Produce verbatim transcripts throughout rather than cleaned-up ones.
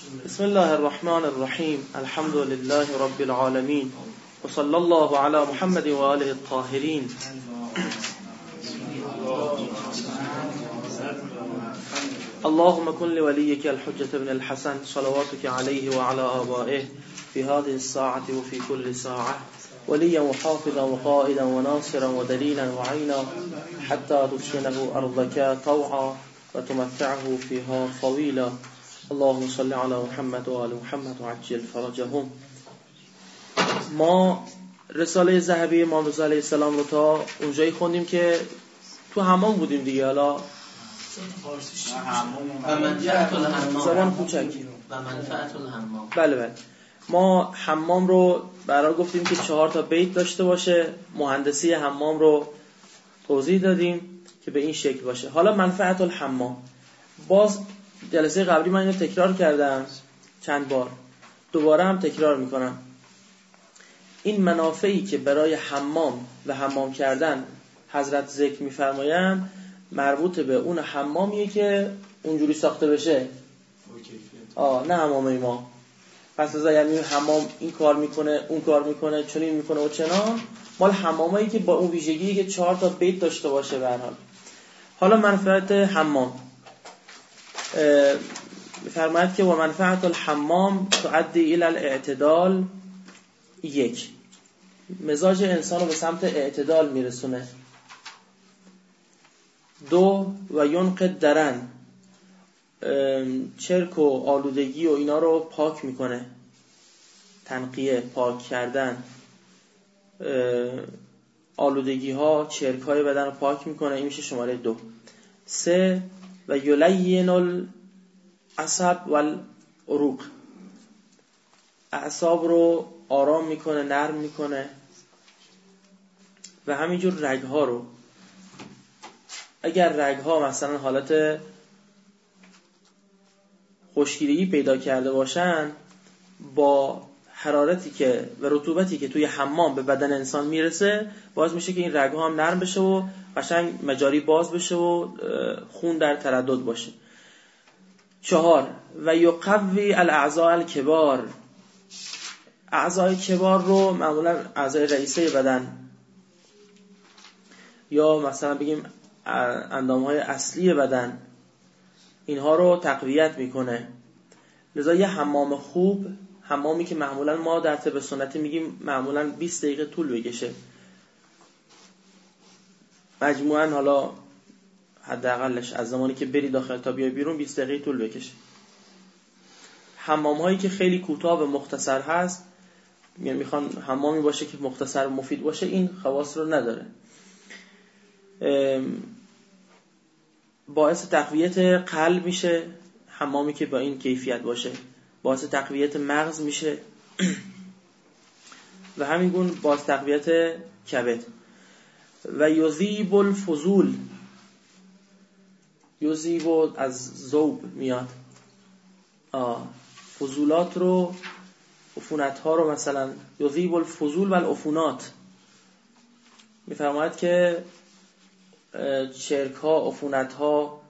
بسم الله الرحمن الرحیم. الحمد لله رب العالمین و صلی الله علی محمد و آله الطاهرین. اللهم كن لوليك الحجة بن الحسن صلواتك عليه وعلى آبائه في هذه الساعة وفي كل ساعة وليا وحافظا وقائدا وناصرا ودليلا وعينا حتى تسكنه أرضك طوعا وتمتعه فيها طويلا. اللهم صل على محمد و آل محمد و عجل فرجهم. ما رساله ذهبی امام رضا علیه السلام رو تا اونجایی خوندیم که تو حمام بودیم دیگه. حالا و منفعت الحمام، زبان کوچکی و منفعت الحمام. بله بله. ما حمام رو برای گفتیم که چهار تا بیت داشته باشه. مهندسی حمام رو توضیح دادیم که به این شکل باشه. حالا منفعت الحمام، باز جلسه قبلی من اینو تکرار کردم چند بار، دوباره هم تکرار میکنم. این منافعی که برای حمام و حمام کردن حضرت ذکر میفرمایند مربوط به اون حمامیه که اونجوری ساخته بشه. آه نه حمام ما. پس از یعنی حمام این کار میکنه اون کار میکنه چنین میکنه و چنان، مال حمامایی که با اون ویژگی که چهار تا بیت داشته باشه. به هر حال حالا منفعت حمام میفرماید که و منفعت الحمام تؤدی الی الاعتدال. یک، مزاج انسان رو به سمت اعتدال میرسونه. دو، و ینقض درن، چرک و آلودگی و اینا رو پاک میکنه. تنقیه، پاک کردن آلودگی ها، چرک های بدن رو پاک میکنه. این میشه شماره دو. سه، و یلین العصب والعروق، اعصاب رو آرام میکنه، نرم میکنه. و همینجور رگ ها رو، اگر رگ ها مثلا حالت خشکیدگی پیدا کرده باشن، با حرارتی که و رطوبتی که توی حمام به بدن انسان میرسه باز میشه که این رگ ها هم نرم بشه و قشنگ مجاری باز بشه و خون در تردد باشه. چهار، و یقوی الاعضاء الکبار، اعضای کبار رو معمولا اعضای رئیسه بدن یا مثلا بگیم اندامهای اصلی بدن، اینها رو تقویت میکنه. لذا یه حمام خوب، حمامی که معمولا ما در طب سنتی میگیم معمولا بیست دقیقه طول بکشه مجموعاً، حالا حداقلش از زمانی که بری داخل تا بیای بیرون بیست دقیقه طول بکشه. حمام هایی که خیلی کوتاه و مختصر هست، یعنی میخوان حمامی باشه که مختصر و مفید باشه، این خواص رو نداره. باعث تقویت قلب میشه حمامی که با این کیفیت باشه، باعث تقویت مغز میشه و همین گونه باعث تقویت کبد. و یذیب الفضول، یذیب از ذوب میاد، آه فضولات رو، عفونت ها رو، مثلا یذیب الفضول و العفونات، میفرماید که چرک ها، عفونت ها،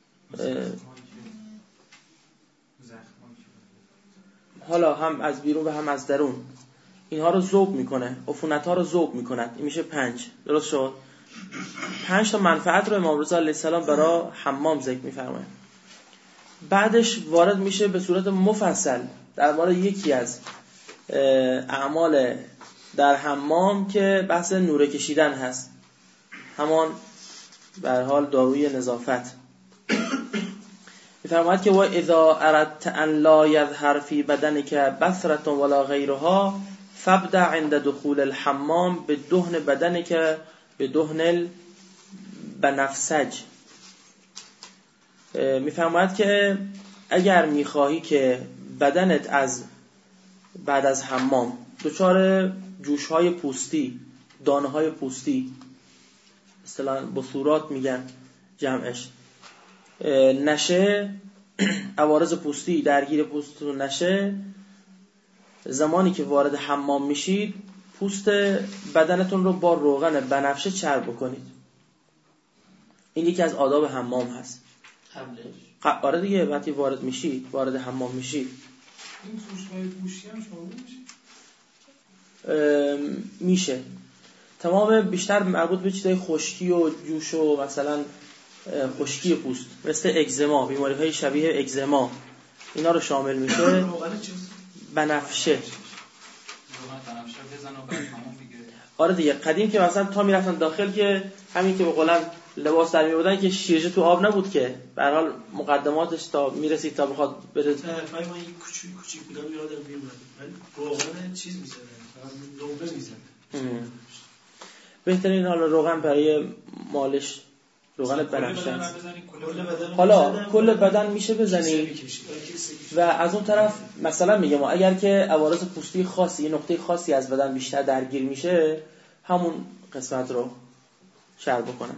حالا هم از بیرون و هم از درون، اینها رو ذوب میکنه، عفونت ها رو ذوب میکند. این میشه پنج. درست شد؟ پنج تا منفعت رو امام رضا علیه السلام برای حمام ذکر میفرماید. بعدش وارد میشه به صورت مفصل درباره یکی از اعمال در حمام که بحث نوره کشیدن هست، همان به هر حال داروی نظافت. میفرماید که و اذا اردت ان لا یظهر فی بدنک بثرة ولا غیرها فابدأ عند دخول الحمام بدهن بدنک بدهن البنفسج. میفرماید که اگر میخواهی که بدنت از بعد از حمام دچار جوشهای پوستی، دانه‌های پوستی، اصطلاحاً بثورات میگن جمعش، نشه، عوارض پوستی درگیر پوستتون نشه، زمانی که وارد حمام میشید پوست بدنتون رو با روغن بنفشه چرب بکنید. این یکی از آداب حمام هست. قبلش آره دیگه وقتی وارد میشی، وارد حمام میشی. این توش‌های گوشی هم شامل میشه؟ میشه. تمام بیشتر مربوط به چیزای خشکی و جوش و مثلا خشکی پوست مثل اگزما، بیماری‌های شبیه اگزما اینا رو شامل میشه. روغن چیز بنفشه. روغن بنفشه بزن و بعد همون دیگه. آره دیگه قدیم که مثلا تا میرفتن داخل که همین که به قولن لباس در می‌آوردن که شیرجه تو آب نبود که به هر حال مقدماتش تا میرسید تا بخواد بره. طرفای ما این کوچیک کوچیک بودن یادم میاد. روغن چیز می‌زدن، لوبه می‌زدن. بهترین حالا روغن برای مالش روغن بنفشه. بدن حالا کل بدن میشه بزنی و از اون طرف مثلا میگم ما اگر که عوارض پوستی خاصی، یه نقطه خاصی از بدن بیشتر درگیر میشه همون قسمت رو شرح بکنم.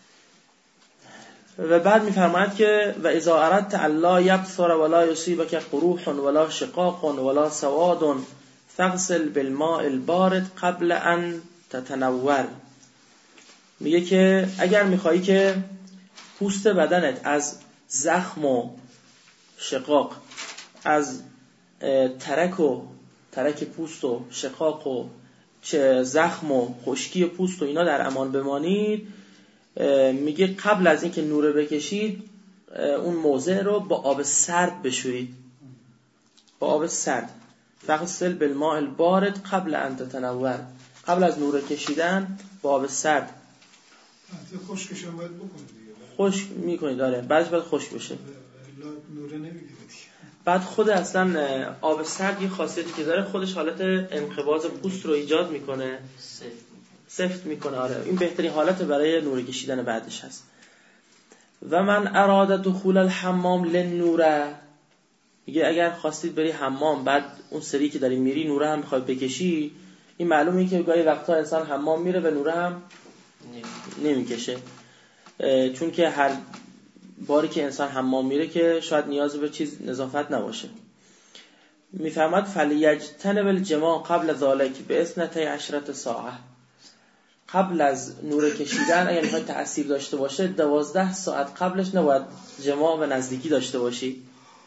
و بعد میفرماید که و اذا اردت الا یبثر ولا یصیبک قروح ولا شقاق ولا سواد فاغسل بالماء البارد قبل ان تتنور. میگه که اگر میخوایی که پوست بدنت از زخم و شقاق، از ترک و ترک پوست و شقاق و چه زخم و خشکی پوست و اینا در امان بمانید، میگه قبل از اینکه نوره بکشید اون موضع رو با آب سرد بشورید، با آب سرد. فغسل بالماء البارد قبل ان تتنور، قبل از نوره کشیدن با آب سرد. خشکش هم باید بکنید دیگه. خشک میکنید داره، بعدش باید خشک بشه. نوره نمیگیره دیگه. بعد خود اصلا آب سرد یه خاصیتی که داره، خودش حالت انقباض پوست رو ایجاد میکنه، سفت میکنه. آره این بهترین حالت برای نوره کشیدن بعدش هست. و من اراد دخول الحمام للنوره، میگه اگر خواستید بری حمام بعد اون سری که داری میری نوره هم میخوای بکشی، این معلومه که گاهی وقتا انسان حمام میره و نوره هم نمیکشه، چون که هر باری که انسان حمام میره که شاید نیاز به چیز نظافت نباشه. میفرماد فلیجتنب الجماع قبل ذالک به اثنتی عشرت ساعه، قبل از نوره کشیدن اگر میخوای تأثیر داشته باشه دوازده ساعت قبلش نباید جماع و نزدیکی داشته باشی.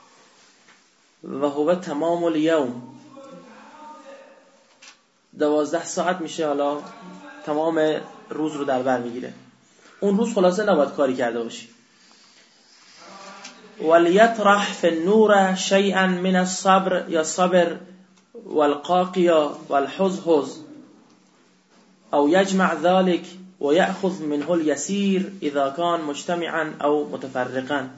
و هو تمام الیوم، دوازده ساعت میشه حالا تمام روز رو در بر میگیره. اون روز خلاصه نباید کاری کرده باشی. ولیطرح فی النور شیئا من الصبر یا صبر والقاقیا والحزحز او یجمع ذلك و یأخذ منه اليسير اذا كان مجتمعا او متفرقا.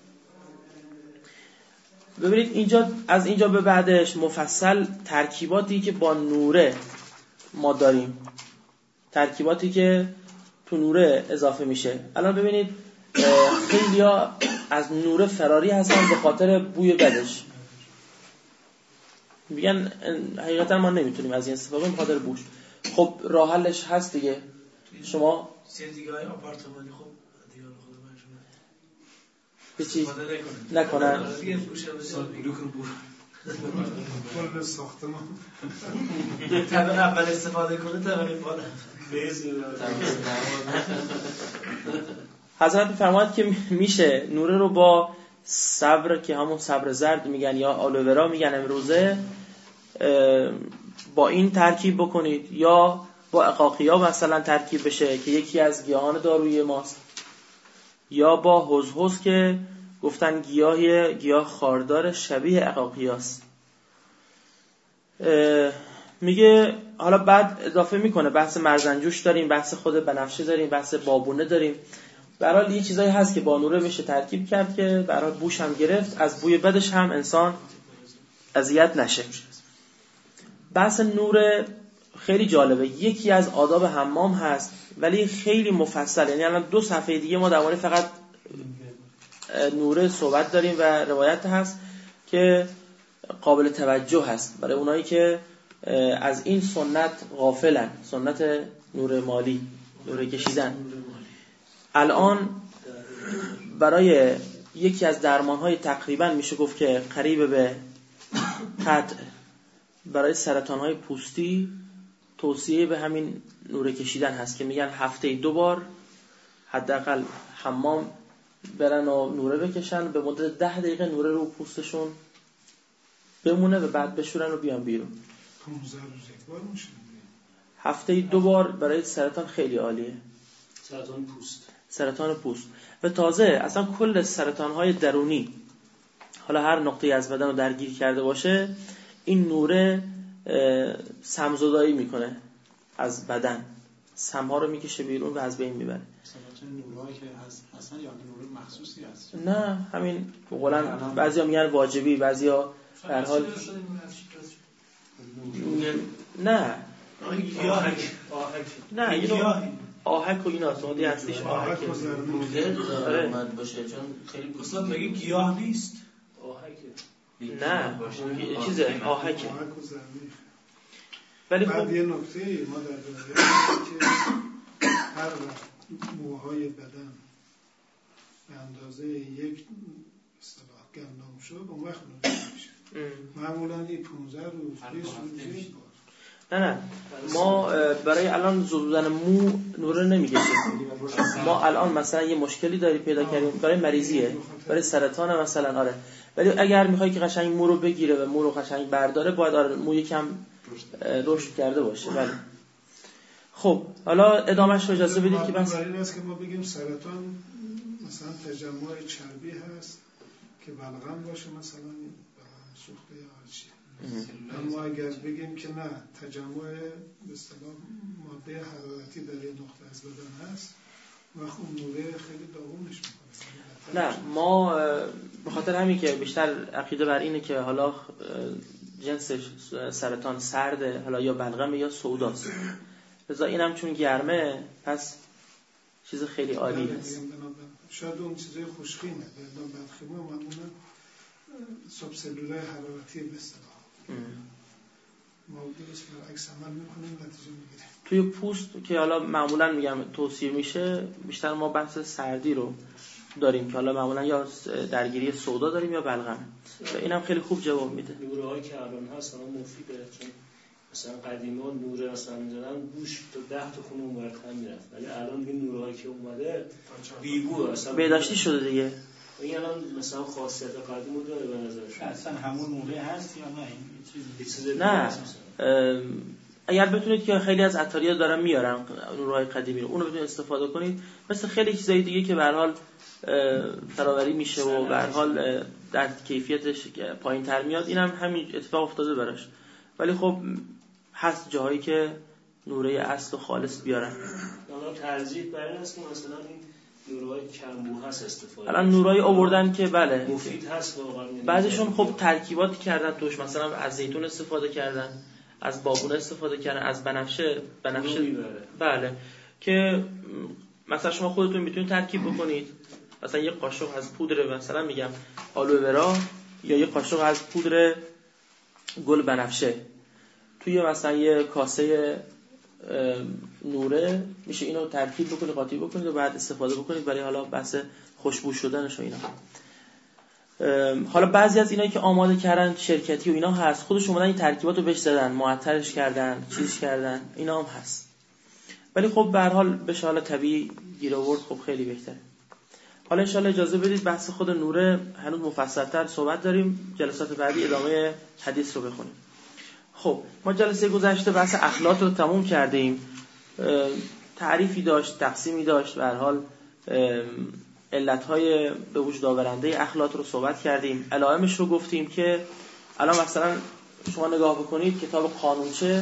ببینید اینجا از اینجا به بعدش مفصل ترکیباتی که با نوره ما داریم، ترکیباتی که تو نوره اضافه میشه. الان ببینید خیلیا از نوره فراری هستن به خاطر بوی بدش، میگن حقیقتا ما نمیتونیم از این استفاده کنیم به خاطر بوش. خب راه حلش هست دیگه، شما سیدیگاه آپارتمانی خب دیگه خودمون به چی نکنن دیگه بوش بول ساختمان طبق اول استفاده کنه طبق بالا حضرت می‌فرماید که میشه نوره رو با صبر که همون صبر زرد میگن یا آلوورا میگن امروزه، با این ترکیب بکنید، یا با عقاقیا مثلا ترکیب بشه که یکی از گیاهان دارویی ماست، یا با حزحز که گفتن گیاه گیاه خاردار شبیه عقاقیاست. میگه حالا بعد اضافه میکنه بحث مرزنجوش داریم، بحث خود بنفشه داریم، بحث بابونه داریم. به هر حال یه چیزایی هست که با نوره بشه ترکیب کرد که به هر حال بوش هم گرفت، از بوی بدش هم انسان اذیت نشه. بحث نور خیلی جالبه، یکی از آداب حمام هست ولی خیلی مفصل، یعنی الان دو صفحه دیگه ما درباره فقط نوره صحبت داریم و روایت هست که قابل توجه هست برای اونایی که از این سنت غافلن، سنت نور مالی، نور کشیدن. الان برای یکی از درمان‌های تقریبا میشه گفت که قریب به قطع برای سرطان‌های پوستی توصیه به همین نور کشیدن هست که میگن هفته دو بار حداقل حمام برن و نوره بکشن، به مدت ده دقیقه نوره رو پوستشون بمونه و بعد بشورن و بیان بیرون. پانزده روز یک بار میشه. هفته دو بار برای سرطان خیلی عالیه. سرطان پوست. سرطان پوست. و تازه اصلا کل سرطان‌های درونی، حالا هر نقطه‌ای از بدن رو درگیر کرده باشه، این نوره سمزدایی میکنه از بدن، سمها رو میکشه بیرون و از بین میبره. سرطان نورایی که هست اصلا یا نور مخصوصی هست؟ نه، همین بقولن بعضیا میگن واجبی، بعضیا در حال نه آهک آهک نه اینو آهک و اینا سعودی هستیش آهک درآمد باشه چون خیلی اصلا مگه گیاه نیست آهک نه چیزه آهک. ولی بعد خب یه نکته ما در دنیا که هر وقت موهای بدن به اندازه یک اصطلاح گندم شد اون وقت نوره میشه. معمولا این پانزده روز بیست روز یک بار. نه نه ما برای الان زدودن مو نوره نمیگشیم. ما الان مثلا یه مشکلی داری پیدا کردیم برای مریضیه، برای سرطان مثلا، آره. ولی اگر میخوای که قشنگ مو رو بگیره و مو رو قشنگ برداره، باید آره مو یکم رشد کرده باشه. ولی خب حالا ادامهش رو اجازه بدید که بس. برای این است که ما بگیم سرطان مثلا تجمع چربی هست که بلغم باشه، مثلا بلغم سوخته یا هر چی. اما اگر بگیم که نه، تجمع به اصطلاح ماده حرارتی در یه نقطه از بدن هست و خب نوره خیلی داغونش میکنه. نه ما به خاطر همین که بیشتر عقیده بر اینه که حالا جنس سرطان سرده، حالا یا بلغم یا سوداست، لذا اینم چون گرمه پس چیز خیلی عالی هست. شاید اون چیزای خوشخیمه بردان بدخیمه معمولا سب سلولای حرارتی به اصطلاح موضوعش برعکس عمل میکنیم، نتیجه میگیریم. توی پوست که حالا معمولا میگم توصیه میشه، بیشتر ما بحث سردی رو داریم که حالا معمولا یا درگیری سودا داریم یا بلغم. اینم خیلی خوب جواب میده. نورهایی که الان هست الان مفیده، چون مثلا قدیما نوره مثلا می‌زدن گوش تا ده تا خونه مرتب میرفت، ولی الان این نورهایی که اومده بیبو اصلا بهداشتی شده دیگه. این الان مثلا خاصیت قدیمو داره به نظرش. اصلا همون موقع هست یا نه این چیزی؟ نه اگر بتونید که خیلی از عطاریا دارن میارن نورهای قدیمی رو، اونو بتونید استفاده کنید، مثل خیلی چیزای دیگه که به هر حال فراوری میشه و به هر حال در کیفیتش پایین‌تر میاد. اینم هم همین اتفاق افتاده براش. ولی خب هست جاهایی که نوره اصل و خالص بیارن. حالا ترجیح بر این است که مثلا این نورهای کمبو هست استفاده. الان نورای آوردن که بله مفید هست واقعا. بعضیشون خب ترکیباتی کردن توش، مثلا از زیتون استفاده کردن، از بابونه استفاده کردن، از بنفشه بنفشه بله، که مثلا شما خودتون میتونید ترکیب بکنید. مثلا یه قاشق از پودر مثلا میگم آلوورا یا یه قاشق از پودر گل بنفشه توی مثلا یه کاسه نوره میشه اینو ترکیب بکنید، قاطی بکنید و بعد استفاده بکنید برای حالا بحث خوشبو شدنش و اینا. حالا بعضی از اینایی که آماده کردن شرکتی و اینا هست، خودشون اومدن این ترکیباتو بهش زدن، معطرش کردن، چیزش کردن، اینا هم هست. ولی خب به هر حال بشه حالا طبیعی گیر آورد، خب خیلی بهتره. حالا ان شاءالله اجازه بدید بحث خود نوره هنوز مفصل‌تر صحبت داریم، جلسات بعدی ادامه حدیث رو بخونیم. خب ما جلسه گذشته بحث اخلاط رو تموم کردیم، تعریفی داشت، تقسیمی داشت، به هر حال علت‌های به وجود آورنده اخلاط رو صحبت کردیم، علائمش رو گفتیم که الان مثلا شما نگاه بکنید کتاب قانونچه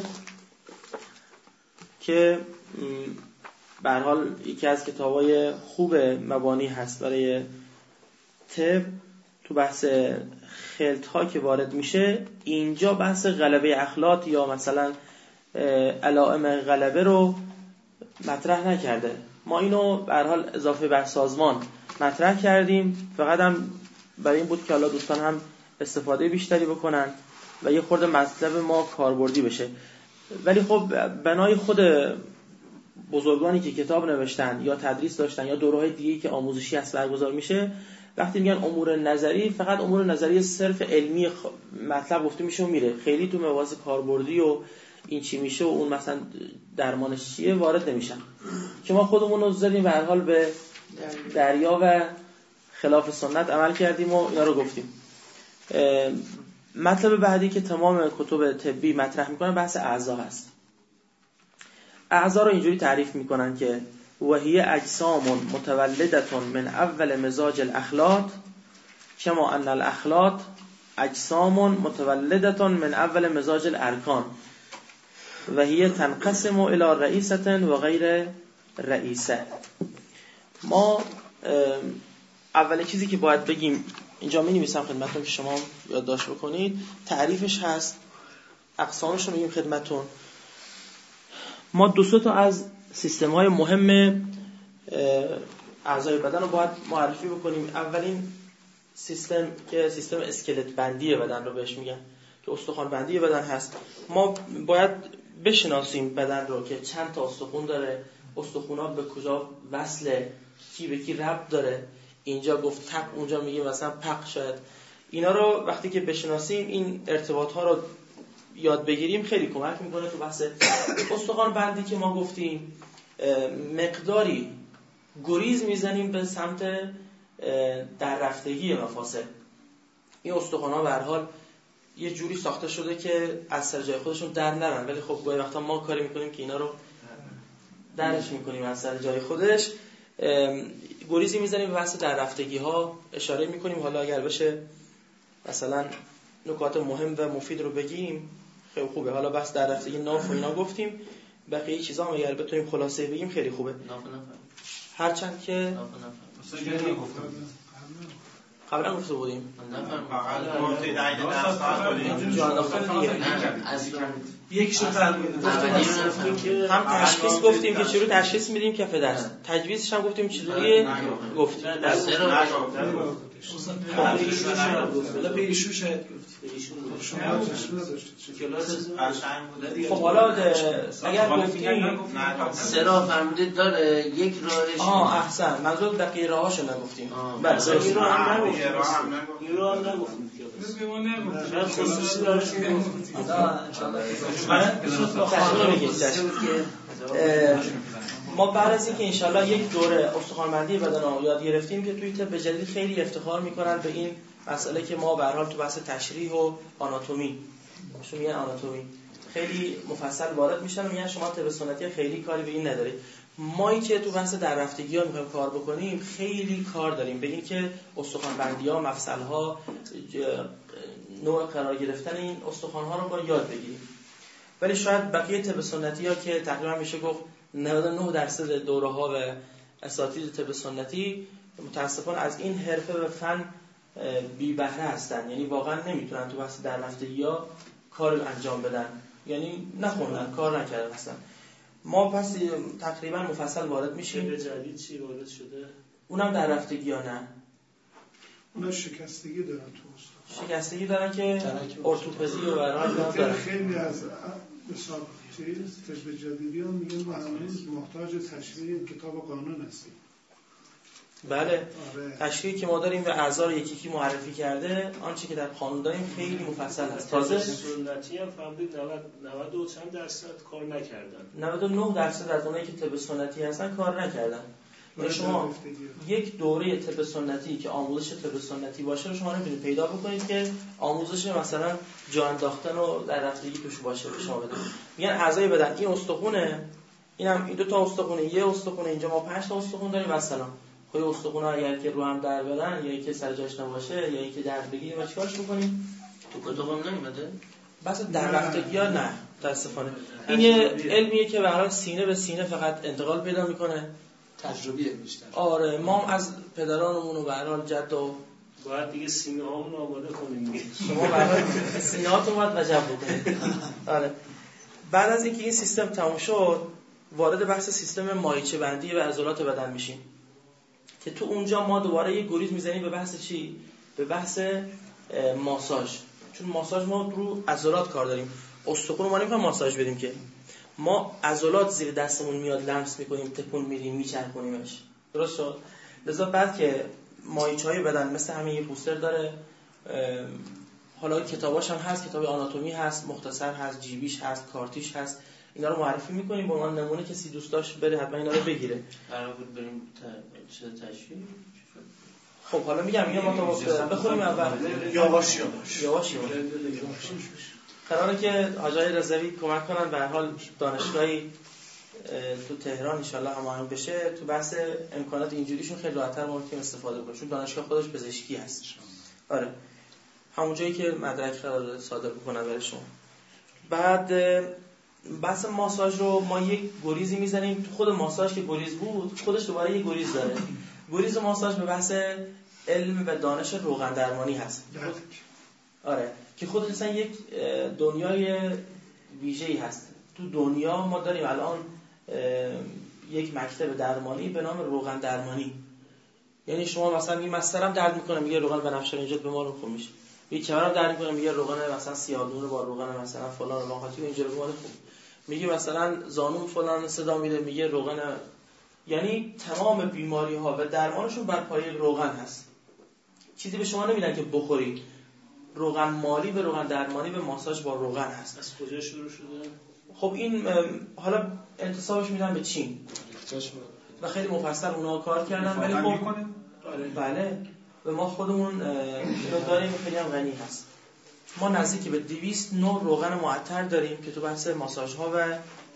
که به هر حال یکی از کتاب‌های خوب مبانی هست برای طب، تو بحث خلط‌ها که وارد میشه اینجا بحث غلبه اخلاط یا مثلا علائم غلبه رو مطرح نکرده. ما اینو به هر حال اضافه بر سازمان مطرح کردیم، فقط هم برای این بود که حالا دوستان هم استفاده بیشتری بکنن و یه خورده مطلب ما کاربردی بشه. ولی خب بنای خود بزرگانی که کتاب نوشتن یا تدریس داشتن یا دوره‌های دیگه‌ای که آموزشی هست برگزار میشه، وقتی میگن امور نظری فقط امور نظری صرف علمی مطلب گفته میشه و میره، خیلی تو مباحث کاربردی و این چی میشه و اون مثلا درمانش چیه وارد نمیشن، که ما خودمون رو زدیم به هر حال به دریا و خلاف سنت عمل کردیم و اینا رو گفتیم. مطلب بعدی که تمام کتب طبی مطرح میکنن بحث اعضا هست. اعضا رو اینجوری تعریف میکنن که وهی اجسام متولدة من اول مزاج الاخلاط کما ان الاخلاط اجسام متولدة من اول مزاج الارکان وهی تنقسم الى رئیسة و غیر رئیسه. ما اول چیزی که باید بگیم، اینجا می نویسم خدمتون که شما یادداشت بکنید، تعریفش هست، اقسامش رو میگیم خدمتون. ما دو سه تا از سیستم های مهم اعضای بدن رو باید معرفی بکنیم. اولین سیستم که سیستم اسکلت بندی بدن رو بهش میگن که استخوان بندی بدن هست. ما باید بشناسیم بدن رو که چند تا استخوان داره، استخوان‌ها به کجا وصله، کی به کی ربط داره. اینجا گفت تق، اونجا میگیم مثلا پق. شاید اینا رو وقتی که بشناسیم، این ارتباط ها رو یاد بگیریم، خیلی کمک میکنه تو بحث استخوان بندی که ما گفتیم. مقداری گریز میزنیم به سمت در رفتگی مفاصل. این استخوان ها به هر حال یه جوری ساخته شده که از سر جای خودشون در نرن، ولی خب گاهی وقتا ما کاری میکنیم که اینا رو درش میکنیم از سر جای خودش. گریزی میزنیم به بحث در رفتگی ها اشاره میکنیم. حالا اگر بشه مثلا نکات مهم و مفید رو بگیم خیلی خوبه. حالا بحث در رفتگی ناف و اینا گفتیم، بقیه چیزا هم اگر بتونیم خلاصه بگیم خیلی خوبه. ناف نفر هرچند که ناف نفر قبلا گفته بودیم نفر گفته دقیقه درست کنیم جا انداختن دیگه. از یک شو گفتیم که هم تشخیص گفتیم که چجوری تشخیص میدیم کف دست، تجویزش هم گفتیم چجوری گفتیم. سه رو حالا پیشو شاید گفت شما چشم نداشتید کلاس قشنگ بوده دیگه. خب حالا اگر گفتیم سه را فرمودید داره، یک راهش آه احسن، منظور بقیه راهاشو نگفتیم. بله این رو هم نگفتیم. هم این رو هم نگفتیم شاید خصوصی دارش میگفتیم. ما بعد از اینکه انشالله یک دوره استخوان‌بندی بدن رو یاد گرفتیم که توی طب جدید خیلی افتخار میکنن به این مسئله که ما به هر حال تو بحث تشریح و آناتومی، شما میگن آناتومی خیلی مفصل وارد میشن و میگن شما طب سنتی خیلی کاری به این ندارید. مایی که تو بحث در رفتگی ها میخوایم کار بکنیم خیلی کار داریم به این که استخوان‌بندی ها، مفصل ها، نوع قرار گرفتن این استخوان ها رو با یاد بگیریم. ولی شاید بقیه طب سنتی ها که تقریبا میشه گفت نود و نه درصد دوره ها و اساتید طب سنتی متاسفانه از این حرفه و فن بی بهره هستن، یعنی واقعا نمیتونن تو بحث در رفتگی ها کار انجام بدن، یعنی نخوندن، کار نکردن اصلا. ما پس تقریبا مفصل وارد میشیم. به جدید چی وارد شده؟ اونم در رفتگی ها نه، اونا شکستگی دارن تو استخوان، شکستگی دارن که ارتوپدی و برای دارن. خیلی از حساب چیز طب جدیدی ها میگن ما هنوز محتاج تشریح کتاب قانون هستیم. بله، تشریحی که ما داریم به اعضا رو یکی یکی معرفی کرده، آنچه که در قانون داریم خیلی مفصل هست. تازه سنتی هم فهمید نود و چند درصد کار نکردن. نود و نه درصد از اونایی که طب سنتی هستن کار نکردن. یعنی شما یک دوره طب سنتی که آموزش طب سنتی باشه رو شما نمیتونید پیدا بکنید که آموزش مثلا جا انداختن و در رفتگی توش باشه به شما بده. میگن اعضای بدن این استخونه، اینم این دو تا استخونه، یه استخونه، اینجا ما پنج تا استخون داریم مثلا. خود استخونا اگر که رو هم در بدن یا اینکه سر جاش نباشه یا اینکه درد بگیره ما چیکارش می‌کنیم؟ تو کتابم نمیاد. بس در رفتگی‌ها نه متأسفانه. این یه علمیه که به هر حال سینه به سینه فقط انتقال پیدا می‌کنه. تجربیه بیشتر. آره، ما هم از پدرانمون و به هر حال جد و باید دیگه سینه هامون آماده کنیم دیگه. شما به هر حال سینه هاتون باید وجب بکنید. آره. بعد از اینکه این سیستم تموم شد، وارد بحث سیستم مایچه بندی و عضلات بدن میشیم. که تو اونجا ما دوباره یه گریز میزنیم به بحث چی؟ به بحث ماساژ. چون ماساژ ما رو عضلات کار داریم. استخوان ما نمیخوایم ماساژ بدیم که ما عضلات زیر دستمون میاد لمس میکنیم، تکون میدیم، میچرخونیمش. درست شد؟ لذا بعد که مایچه‌های بدن مثل همین یه پوستر داره، حالا کتاباش هم هست، کتاب آناتومی هست، مختصر هست، جیبیش هست، کارتیش هست، اینا رو معرفی میکنیم. به عنوان نمونه کسی دوست داشت بره حتما اینا رو بگیره. قرار بود بریم چه تشریح؟ خب حالا میگم اینا متوافق بخونیم اول یواش یواش یواش یواش قراره که آقای رضوی کمک کنن به هر حال دانشگاهی تو تهران ان شاء الله هماهنگ بشه تو بحث امکانات اینجوریشون خیلی راحت‌تر ما میتونیم استفاده کنیم چون دانشگاه خودش پزشکی هست. آره همون جایی که مدرک قرار صادر بکنن برای شما. بعد بحث ماساژ رو ما یک گریزی میزنیم تو خود ماساژ که گریز بود خودش دوباره یک گریز داره. گریز ماساژ به بحث علم و دانش روغن درمانی هست. آره که خودش اصلا یک دنیای ویژه‌ای هست. تو دنیا ما داریم الان یک مکتب درمانی به نام روغن درمانی. یعنی شما مثلا این مسترم درد میکنه میگه روغن بنفشه اینجا به ما رو خوب میشه. یک کمرم درد میکنه میگه روغن مثلا سیاه‌دون با روغن مثلا فلان لاغاتی اینجا به ما خوب. میگه مثلا زانوم فلان صدا میده میگه روغن. یعنی تمام بیماری ها و درمانشون بر پایه روغن هست. چیزی به شما نمیدن که بخورید. روغن مالی به روغن درمانی به ماساژ با روغن هست. از کجا شروع شده؟ خب این حالا انتسابش میدن به چین و خیلی مفصل اونا کار کردن ولی خب بله و ما خودمون اینو داریم خیلی هم غنی هست. ما نزدیک به دویست نوع روغن معطر داریم که تو بحث ماساژ ها و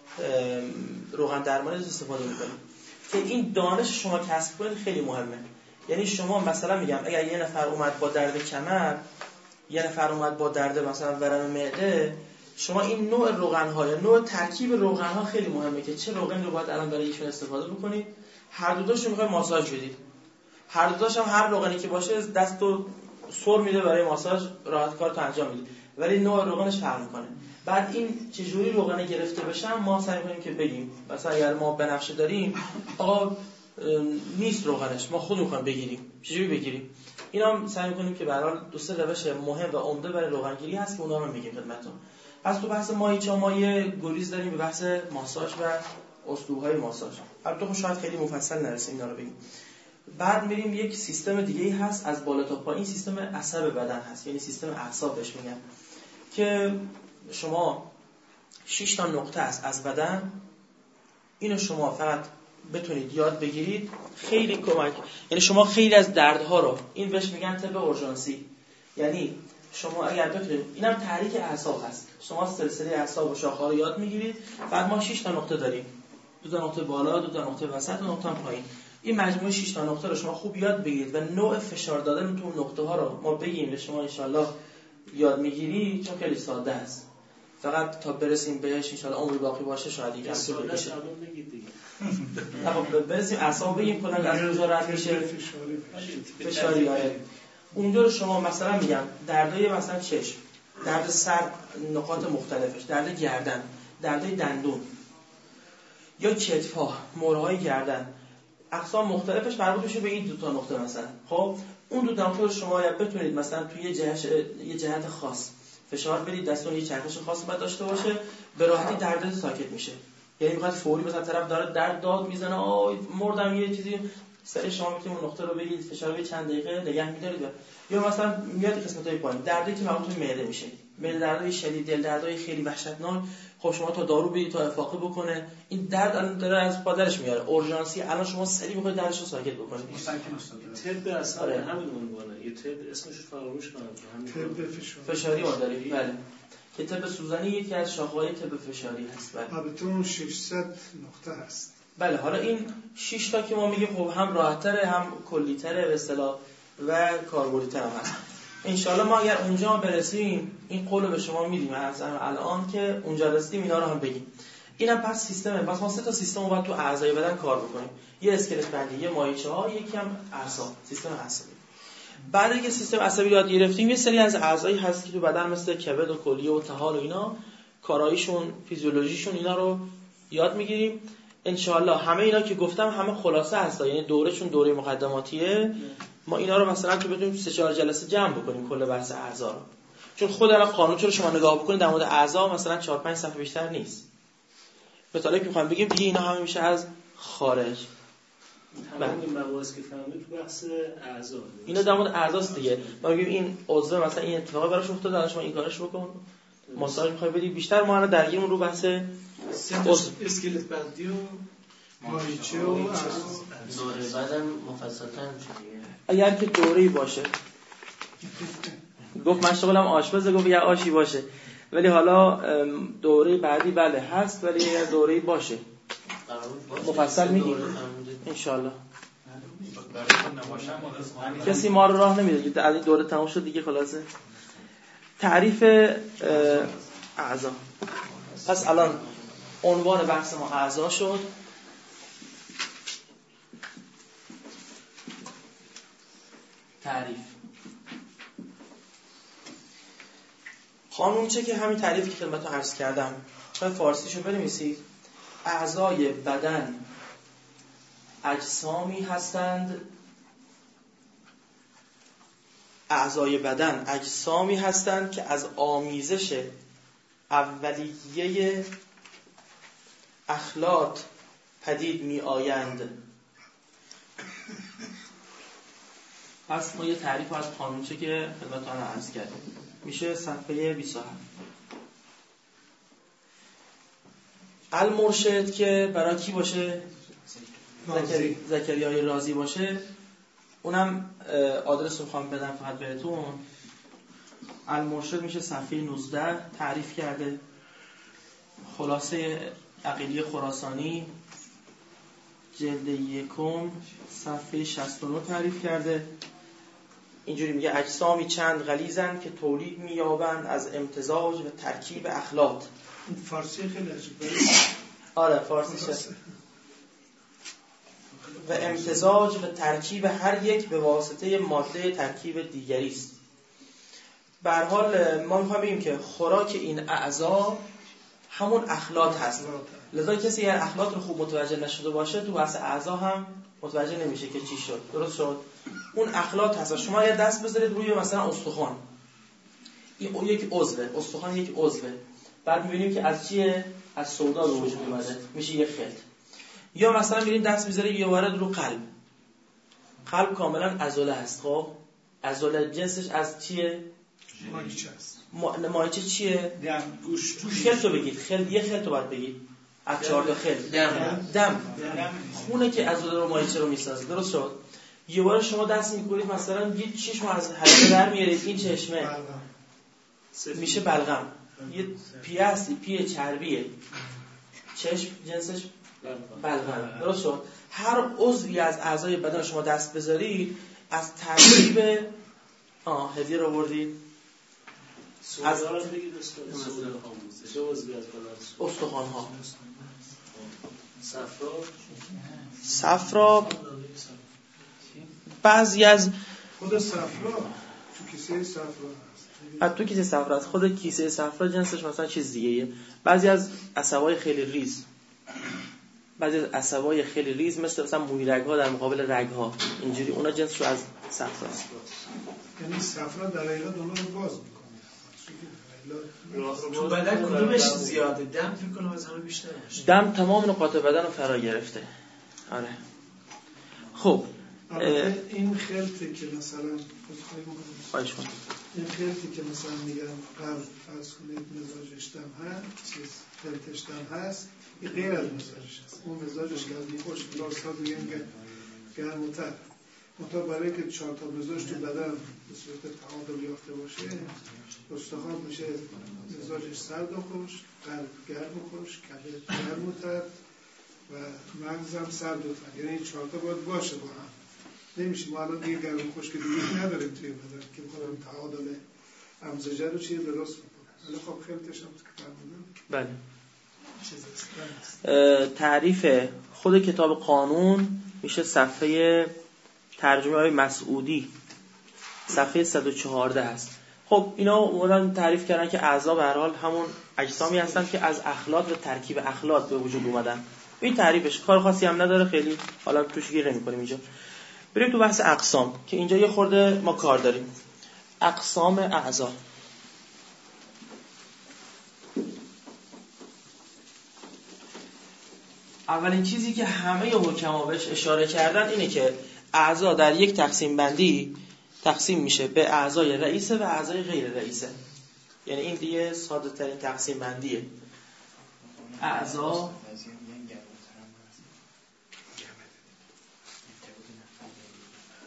روغن درمانی استفاده میکنیم که این دانش شما کسب کنید خیلی مهمه. یعنی شما مثلا میگم اگر یه نفر اومد با درد کمر یه نفر اومد با درد مثلا ورم معده شما این نوع روغن ها یا نوع ترکیب روغن ها خیلی مهمه که چه روغنی رو باید الان برای ایشون استفاده بکنید. هر دو تاشو میخواید ماساژ بدید. هر دو تاش هم هر روغنی که باشه دستو سر میده برای ماساژ راحت کار تو انجام میدید ولی نوع روغنش فرق میکنه. بعد این چجوری روغن گرفته بشن ما سعی کنیم که بگیم مثلا اگر ما بنفشه داریم آقا نیست روغنش ما خود میخوایم بگیریم چجوری بگیریم. اینا هم سعی کنیم که به هر حال دو سه روش مهم و عمده برای روغنگیری هست که اونا رو میگیم خدمتتون. پس تو بحث ماهیچه ما یه گریز داریم به بحث ماساژ و اسلوب‌های ماساژ. البته خب شاید خیلی مفصل نرسیم اینا رو بگیم. بعد میریم یک سیستم دیگه‌ای هست از بالا تا پایین سیستم عصب بدن هست یعنی سیستم اعصاب بهش میگن که شما شش تا نقطه است از بدن اینو شما فقط بتونید یاد بگیرید خیلی کمک یعنی شما خیلی از دردها رو این بهش میگن طب اورژانسی. یعنی شما اگر بتونید اینم تحریک اعصاب هست شما سلسله اعصاب و شاخه‌ها رو یاد میگیرید. بعد ما شش تا نقطه داریم دو تا نقطه بالا دو تا نقطه وسط و نقطه پایین. این مجموعه شش تا نقطه رو شما خوب یاد بگیرید و نوع فشار دادن تو اون نقطه ها رو ما بگیم به شما ان شاءالله یاد میگیری چون خیلی ساده است. فقط تا برسیم بهش ان شاءالله عمر باقی باشه شاید دیگه طول بکشه. خب برسیم اعصاب بگیم کلا از اونجا رد میشه فشاری های اونجا رو شما مثلا میگم دردای مثلا چشم درد سر نقاط مختلفش درد گردن درد دندون یا کتف‌ها مورهای گردن اقسام مختلفش مربوط میشه به این دو تا نقطه مثلا. خب اون دو تا نقطه رو شما بتونید مثلا توی یه جهت یه جهت خاص فشار بدید دستون یه چرخش خاص باید داشته باشه به راحتی درد ساکت میشه. یعنی میخواد فوری مثلا طرف داره درد داد میزنه آی مردم یه چیزی سر شما میتونید اون نقطه رو بگیرید فشار رو چند دقیقه نگه می‌دارید یا مثلا میاد قسمت‌های پایین دردی که مربوط به معده میشه معده دردای شدید دل دردای خیلی وحشتناک خب شما تا دارو بدید تا افاقه بکنه این درد الان داره از پادرش میاره اورژانسی الان شما سریع میخواید دردش رو ساکت بکنید. طب اصلا همین عنوانه یه طب اسمش رو فراموش کنم طب فشاری فشاری ما داریم بله که طب سوزنی یکی از شاخه‌های طب فشاری هست. بله البته اون ششصد نقطه هست. بله حالا این شش تا که ما میگیم خب هم راحت‌تره هم کلی‌تره به اصطلاح و کاربردی‌تر هم هست. انشالله ما اگر اونجا برسیم این قول به شما میدیم از الان که اونجا رسیدیم اینا رو هم بگیم. اینم پس سیستمه. پس ما سه تا سیستم رو باید تو اعضای بدن کار بکنیم. یه اسکلت بندی، یه مایچه‌ها، یکی هم اعصاب، سیستم عصبی. بعد اینکه سیستم عصبی یاد گرفتیم یه سری از اعضایی هست که تو بدن مثل کبد و کلیه و طحال و اینا کاراییشون، فیزیولوژیشون اینا رو یاد میگیریم. انشالله همه اینا که گفتم همه خلاصه هست، یعنی دورهشون دوره مقدماتیه. ما اینا رو مثلا که بتونیم سه چهار جلسه جمع بکنیم کل بحث اعضا رو، چون خود الان قانون رو شما نگاه بکنید در مورد اعضا مثلا چهار پنج صفحه بیشتر نیست. به طوری که میخوام بگیم دیگه اینا همه میشه از خارج. تمام این مباحث که فهمید تو بحث اعضا اینا در مورد اعضاست دیگه. ما میگیم این عضو مثلا این اتفاقی براش افتاد الان شما این کارش بکن، ماساژ میخوای بدی. بیشتر ما الان درگیرمون رو بحث اسکلت بندی و مایچه و دوره بعدم مفصل‌تر میشه دیگه. اگر که دوره‌ای باشه. گفت من شغلم آشپزه، گفت یه آشی باشه. ولی حالا دوره بعدی بله هست، ولی یه دوره‌ای باشه مفصل میگیم انشالله. کسی ما رو راه نمیده، از این دوره تموم شد دیگه خلاصه. تعریف اعضا. پس الان عنوان بحث ما اعضا شد. تعریف قانونچه که همین تعریفی که خدمتتون عرض کردم، خواهی فارسیشو بنویسید. اعضای بدن اجسامی هستند اعضای بدن اجسامی هستند که از آمیزش اولیه اخلاط پدید می آیند. پس ما یه تعریف از قانونچه که خدمتتون عرض کردیم میشه صفحه بیست و هفت. المرشد که برای کی باشه؟ زکری... زکریای رازی باشه. اونم آدرس رو خواهم بدم فقط بهتون. المرشد میشه صفحه نوزده تعریف کرده. خلاصه عقیلی خراسانی جلد یکم صفحه شصت و نه تعریف کرده. اینجوری میگه اجسامی چند غلیظند که تولید می‌یابند از امتزاج و ترکیب اخلاط. این فارسی خیلی عجیبه. آره فارسیشه. و امتزاج و ترکیب هر یک به واسطه ماده ترکیب دیگری است. به هر حال ما می‌خوایم بگیم که خوراک این اعضا همون اخلاط هست. لذا کسی اگر اخلاط رو خوب متوجه نشده باشه تو بحث اعضا هم متوجه نمیشه که چی شد. درست شد؟ اون اخلاط هست. شما اگر دست بذارید روی مثلا استخوان، این یک عضوه، استخوان یک عضوه، بعد می‌بینیم که از چیه؟ از سودا به وجود اومده، میشه یک خلط. یا مثلا می‌بینید دست می‌ذارید یه وارد رو قلب. قلب کاملا عضله هست. خب عضله جنسش از چیه؟ مایچه است. ما... مایچه چیه؟ دم گوشت. خلطو بگید. خلط یه خلطو باید بگید. از چهار تا خلط. دم. دم. خونه که عضله رو مایچه رو میسازه. درست شد؟ یه بار شما دست می‌کنید مثلا یه چشم از حلقه در میارید، این چشمه میشه بلغم. یه پیه هستی، پیه چربیه، چشم جنسش بلغم. درست شد؟ هر عضوی از اعضای بدن شما دست بذارید از ترکیب آه هدیه رو بردید از استخوان ها. صفرا صفرا بعضی از خود صفرا تو کیسه صفرا هست. تو کیسه صفرا است. خود کیسه صفرا جنسش مثلا چیز دیگه. بعضی از عصبای خیلی ریز، بعضی از عصبای خیلی ریز مثل مثلا مویرگ ها در مقابل رگ ها، اینجوری اونا جنسشو از صفرا است. یعنی صفرا در حقیقت اونا رو باز میکنه. تو بدن کدومش زیاده؟ دم فکر کنم از همه بیشتر باشه. دم تمام نقاط بدن رو فرا گرفته. آره. خب این خلطی که مثلا خواهش کنم این خلطی که مثلا میگن قلب فرض کنید مزاجش دم هست، چیز خلطش دم هست، این غیر از مزاجش هست. اون مزاجش که از این خوش بلاستا بگیم که گرم‌تر منطقه برای که چهار تا مزاج تو بدن به صورت تعادل یافته باشه، استخوان میشه مزاجش سرد و خوش، قلب گرم و خوش، کبد گرم و تر و مغزم سرد و تر. یعنی چهار تا باید باشه با هم. نمیشه ما الان دیگه گرم و خوش که دیگه نداریم توی بدن که بخوام تعادل امزجه رو چیه درست بکنم. ولی خب خیلیش هم که فرمودم. بله. تعریف خود کتاب قانون میشه صفحه ترجمه های مسعودی صفحه صد و چهارده هست. خب اینا اومدن تعریف کردن که اعضا به هر حال همون اجسامی هستن که از اخلاط و ترکیب اخلاط به وجود اومدن. این تعریفش کار خاصی هم نداره، خیلی حالا توش گیر نمی‌کنیم اینجا. بریم تو بحث اقسام که اینجا یه خورده ما کار داریم. اقسام اعضا. اولین چیزی که همه حکما بهش اشاره کردن اینه که اعضا در یک تقسیم بندی تقسیم میشه به اعضای رئیسه و اعضای غیر رئیسه. یعنی این دیگه ساده ترین تقسیم بندیه. اعضا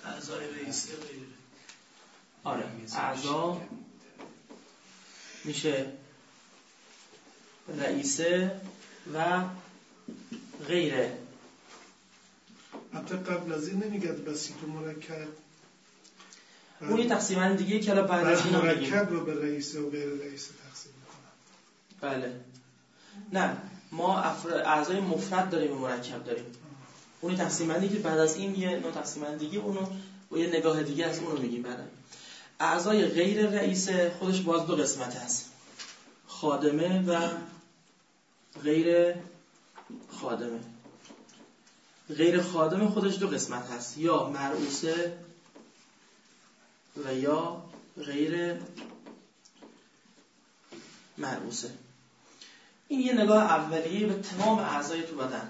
اعضای رئیسه غیره. آره اعضا میشه رئیسه و غیره. حتی قبل از این نمیگد بسیط و مرکب، اونی تقسیم دیگه که الان بعد از اینا میگیم مرکب رو به رئیسه و غیر رئیسه تقسیم میکنن. بله نه ما اعضای مفرد داریم و مرکب داریم. اونی تقسیم بندی که بعد از این یه نوع تقسیم بندی دیگه اونو با یه نگاه دیگه از اونو میگیم. بعدا اعضای غیر رئیسه خودش باز دو قسمت هست، خادمه و غیر خادمه. غیر خادمه خودش دو قسمت هست، یا مرعوسه و یا غیر مرعوسه. این یه نگاه اولیه به تمام اعضای تو بدن.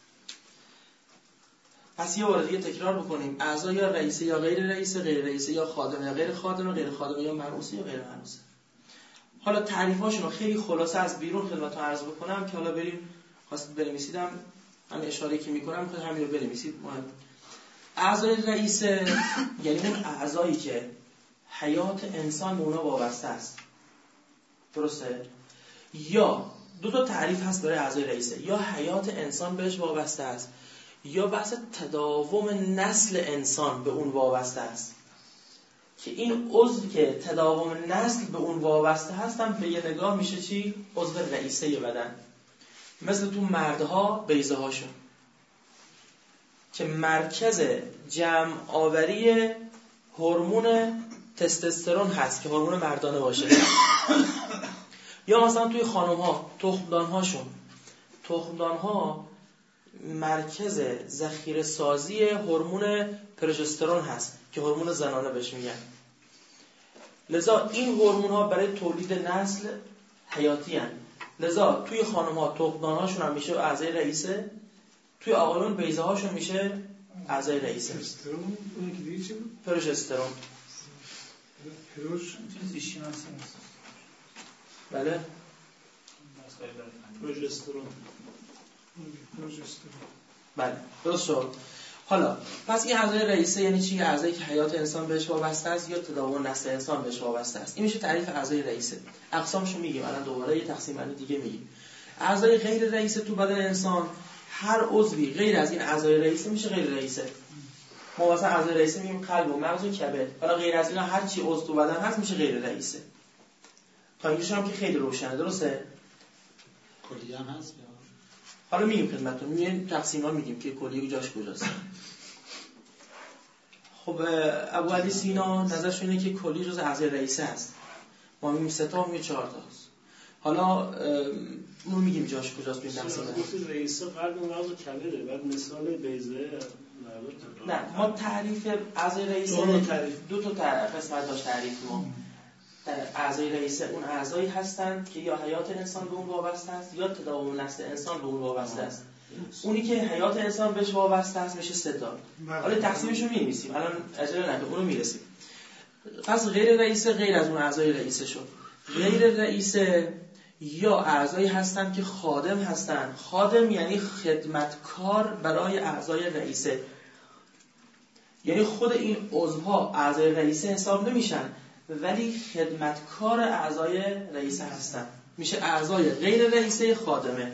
پس یه بار دیگه تکرار بکنیم. اعضا یا رئیسه یا غیر رئیسه، غیر رئیسه یا خادمه یا غیر خادمه، غیر خادمه یا مرعوسه یا غیر مرعوسه. حالا تعریفاشون رو خیلی خلاصه از بیرون خدمتتون عرض بکنم که حالا بریم خواستید بنویسیدم همین اشاره که میکنم میخواد همین رو بنویسید. مهم اعضای رئیسه یعنی اون اعضایی که حیات انسان به اونا وابسته است. درسته؟ یا دو تا تعریف هست برای اعضای رئیسه، یا حیات انسان بهش وابسته است یا بحث تداوم نسل انسان به اون وابسته است. که این عضو که تداوم نسل به اون وابسته هستن به یه نگاه میشه چی؟ عضو رئیسه بدن. مثل تو مردها بیضه هاشون که مرکز جمع آوری هورمون تستوسترون هست که هورمون مردانه باشه. یا مثلا توی خانم ها تخمدان هاشون تخمدان ها مرکز ذخیره سازی هورمون پروژسترون هست که هورمون زنانه بهش میگن. لذا این هورمون ها برای تولید نسل حیاتی هستند. لذا توی خانم ها تخمدان هاشون هم میشه اعضای رئیسه، توی آقایون بیضه هاشون میشه اعضای رئیسه. پروژسترون اون که دیگه چی بود؟ پروژسترون. پروژ زیشتی هست. بله. پروژسترون. پروژسترون. بله درست شد. حالا پس این اعضای رئیسه یعنی چی؟ اعضایی که حیات انسان بهش وابسته است یا تداوم نسل انسان بهش وابسته است. این میشه تعریف اعضای رئیسه. اقسامشو میگیم الان دوباره یه تقسیم بندی دیگه میگیم. اعضای غیر رئیسه تو بدن انسان هر عضوی غیر از این اعضای رئیسه میشه غیر رئیسه. ما مثلا اعضای رئیسه میگیم قلب و مغز و کبد. حالا غیر از اینا هر چی عضو تو بدن هست میشه غیر رئیسه. تا اینجاش هم که خیلی روشنه. درسته؟ کلیه هم هست یا حالا میگیم خدمتتون میگیم تقسیما میگیم که کلیه جاش کجاست. خب ابو علی سینا نظرش اینه که کلی جز اعضای رئیسه هست. ما میگیم سه تا میگیم چهار تا هست. حالا اون میگیم جاش کجاست ببین تقسیم. گفت رئیسه قلب و مغز و کبده. بعد مثال بیضه نه ما تعریف اعضای رئیسه دو تعریف دو تا قسمت داشت تعریف ما. اعضای رئیسه اون اعضایی هستند که یا حیات انسان به اون وابسته است یا تداوم نسل انسان به اون وابسته است. اونی که حیات انسان بهش وابسته است میشه سه تا. حالا تقسیمش رو می‌نویسیم. الان عجله نکن اون رو میرسیم. پس غیر رئیسه غیر از اون اعضای رئیسه شد. غیر رئیسه یا اعضایی هستند که خادم هستند. خادم یعنی خدمتکار برای اعضای رئیسه. یعنی خود این عضوها اعضای رئیسه حساب نمیشن ولی خدمتکار اعضای رئیسه هستن. میشه اعضای غیر رئیسه خادمه.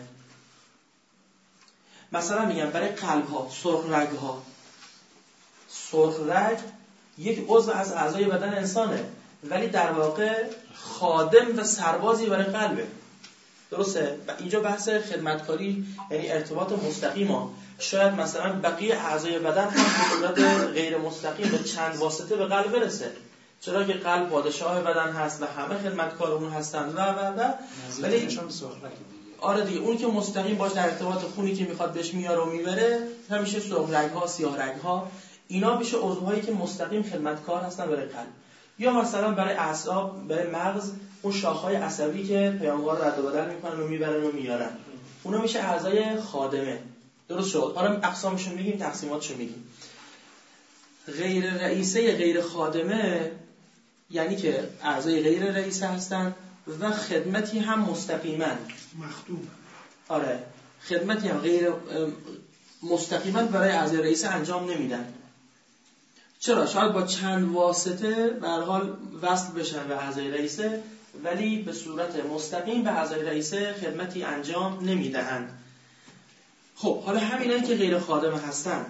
مثلا میگم برای قلب ها سرخ رگ ها سرخ رگ یک عضو از اعضای بدن انسانه ولی در واقع خادم و سربازی برای قلبه. درسته؟ و اینجا بحث خدمتکاری یعنی ارتباط مستقیمه. شاید مثلا بقیه اعضای بدن هم به صورت غیر مستقیم به چند واسطه به قلب برسه. چرا که قلب پادشاه بدن هست و همه خدمتکار اون هستند و و و ولی آره دیگه اون که مستقیم باش در ارتباط خونی که میخواد بهش میاره و میبره همیشه سرخ رگ ها سیاه رگ ها اینا میشه عضوهایی که مستقیم خدمتکار هستن برای قلب. یا مثلا برای اعصاب برای مغز اون شاخهای عصبی که پیاموار رد و بدل میکنن و میبرن و میارن اونا میشه اعضای خادمه. درست شد؟ حالا اقسامشو میگیم تقسیماتشو میگیم. غیر رئیسه غیر خادمه یعنی که اعضای غیر رئیسه هستن و خدمتی هم مستقیما مخدوم. آره خدمتی هم غیر مستقیما برای اعضای رئیسه انجام نمیدن. چرا؟ شاید با چند واسطه به هر حال وصل بشن به اعضای رئیسه، ولی به صورت مستقیم به اعضای رئیسه خدمتی انجام نمیدهند. خب حالا همینایی که غیر خادمه هستن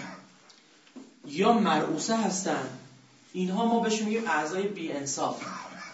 یا مرعوسه هستن، اینها ما بهشون میگیم اعضای بی انصاف.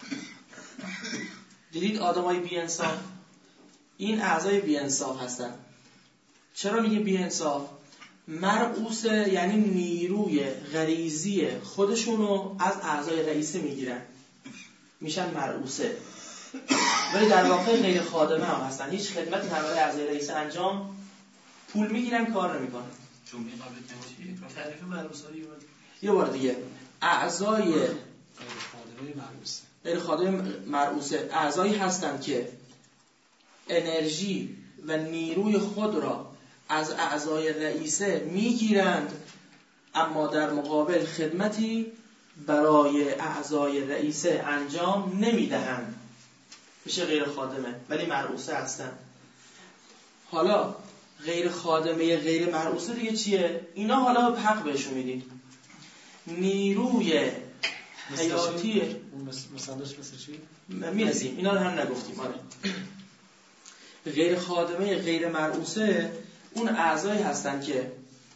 دیدید آدمای بی انصاف؟ این اعضای بی انصاف هستن. چرا میگه بی انصاف؟ مرعوسه یعنی نیروی غریزی خودشونو از اعضای رئیسه میگیرن، میشن مرعوسه، ولی در واقع غیر خادمه هم هستن. هیچ خدمتی هم برای اعضای رئیسه انجام، پول میگیرن کار نمیکنن. جمله قبل تنشی تعریف مرعوساری بود. یه بار دیگه، اعضای غیر خادمه مرعوسه غیر خادم مرعوسه اعضایی هستند که انرژی و نیروی خود را از اعضای رئیسه میگیرند، اما در مقابل خدمتی برای اعضای رئیسه انجام نمیدهند. میشه غیر خادمه ولی مرعوسه هستند. حالا غیر خادمه غیر مرعوسه دیگه چیه؟ اینا حالا حق بهشون میدین. نیروی حیاتی مثالش مثل چی؟ میرسیم، اینا رو هم نگفتیم. آره. غیر خادمه غیر مرعوسه اون اعضایی هستن که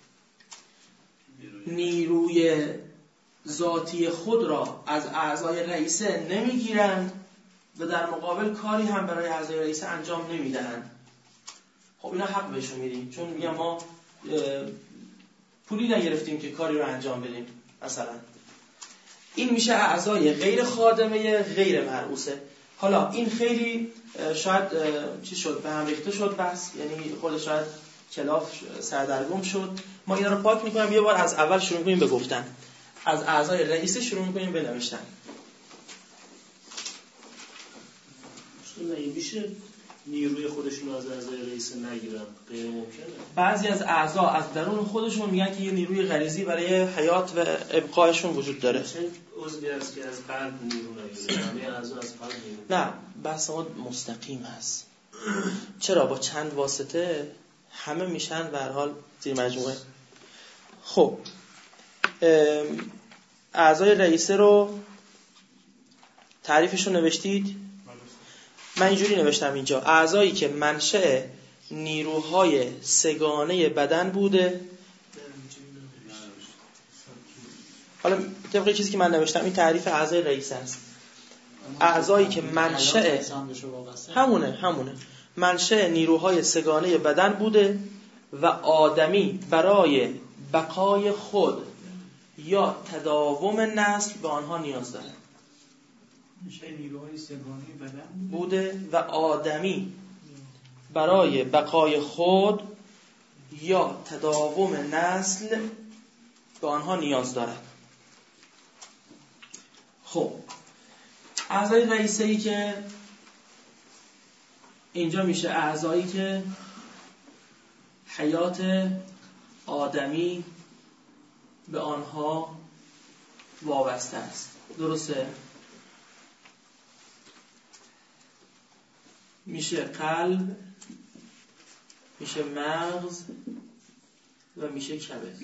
نیروی ذاتی خود را از اعضای رئیسه نمیگیرند و در مقابل کاری هم برای اعضای رئیسه انجام نمیدهند. خب اینا حق بهشون میدیم، چون میگم ما پولی نگرفتیم که کاری رو انجام بدیم. مثلا این میشه اعضای غیر خادمه غیر مرعوسه. حالا این خیلی شاید چی شد، به هم ریخته شد بس، یعنی خود شاید کلاف سردرگم شد. ما اینا رو پاک میکنیم، یه بار از اول شروع میکنیم به گفتن. از اعضای رئیسه شروع میکنیم به نوشتن. مگه میشه نیروی خودشون از اعضای رئیسه نگیرن؟ غیر ممکنه. بعضی از اعضا از درون خودشون میگن که یه نیروی غریزی برای حیات و ابقایشون وجود داره. چه عضوی هست که از قلب نیرو نگیره؟ همه اعضا از قلب نیرو. نه، بحث ما مستقیم هست. چرا؟ با چند واسطه همه میشن به هر حال زیر مجموعه. خب اعضای رئیسه رو تعریفشون نوشتید؟ من اینجوری نوشتم اینجا: اعضایی که منشأ نیروهای سگانه بدن بوده. حالا طبق چیزی که من نوشتم این تعریف اعضای رئیسه است. اعضایی که منشأ همونه همونه منشأ نیروهای سگانه بدن بوده و آدمی برای بقای خود یا تداوم نسل به آنها نیاز داره. میشه نیروهای سگانه بدن بوده و آدمی برای بقای خود یا تداوم نسل به آنها نیاز دارد. خب اعضای رئیسه‌ای که اینجا میشه اعضایی که حیات آدمی به آنها وابسته است. درسته؟ میشه قلب، میشه مغز و میشه کبد.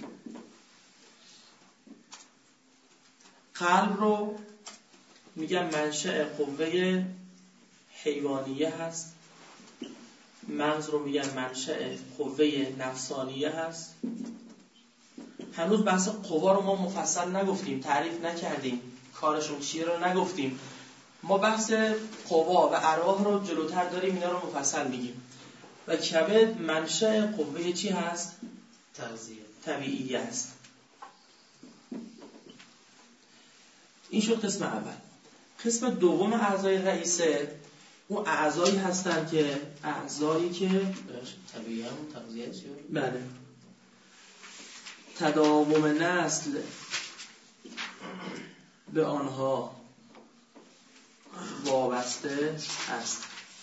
قلب رو میگم منشأ قوه حیوانیه هست، مغز رو میگم منشأ قوه نفسانیه هست. هنوز بحث قوا رو ما مفصل نگفتیم، تعریف نکردیم، کارشون چیه رو نگفتیم. ما بحث قوا و ارواح رو جلوتر داریم، اینا رو مفصل میگیم. و کبد منشأ قوه چی هست؟ تغذیه طبیعی است. این شد قسم اول. قسم دوم اعضای رئیسه اون اعضایی هستن که اعضایی که طبیعی هم تغذیه چیه؟ بله تداوم نسل به آنها وابسته است.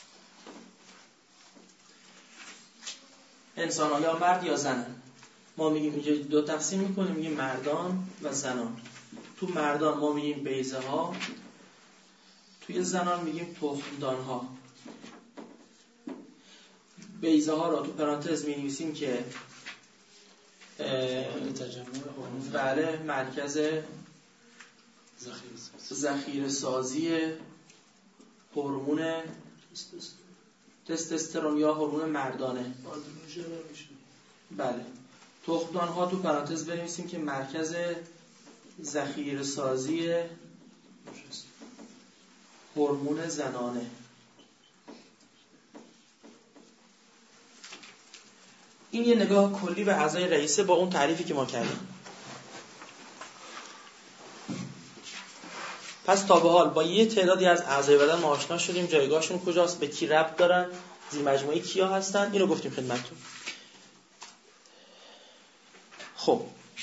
انسان ها یا مرد یا زنن. ما میگیم اینجا دو تقسیم میکنیم، میگیم مردان و زنان. تو مردان ما میگیم بیضه ها، توی زنان میگیم تخمدان ها. بیضه ها را تو پرانتز می نویسیم که بله مرکز ذخیره سازی هورمون تستوسترون یا هورمون مردانه. بله تخمدان ها تو پرانتز بنویسیم که مرکز ذخیره سازی هورمون زنانه. این یه نگاه کلی به اعضای رئیسه با اون تعریفی که ما کردیم. پس تا به حال با یه تعدادی از اعضای بدن ما آشنا شدیم، جایگاهشون کجاست، به کی ربط دارن، زیر مجموعه کیا هستن، اینو گفتیم خدمتتون. خب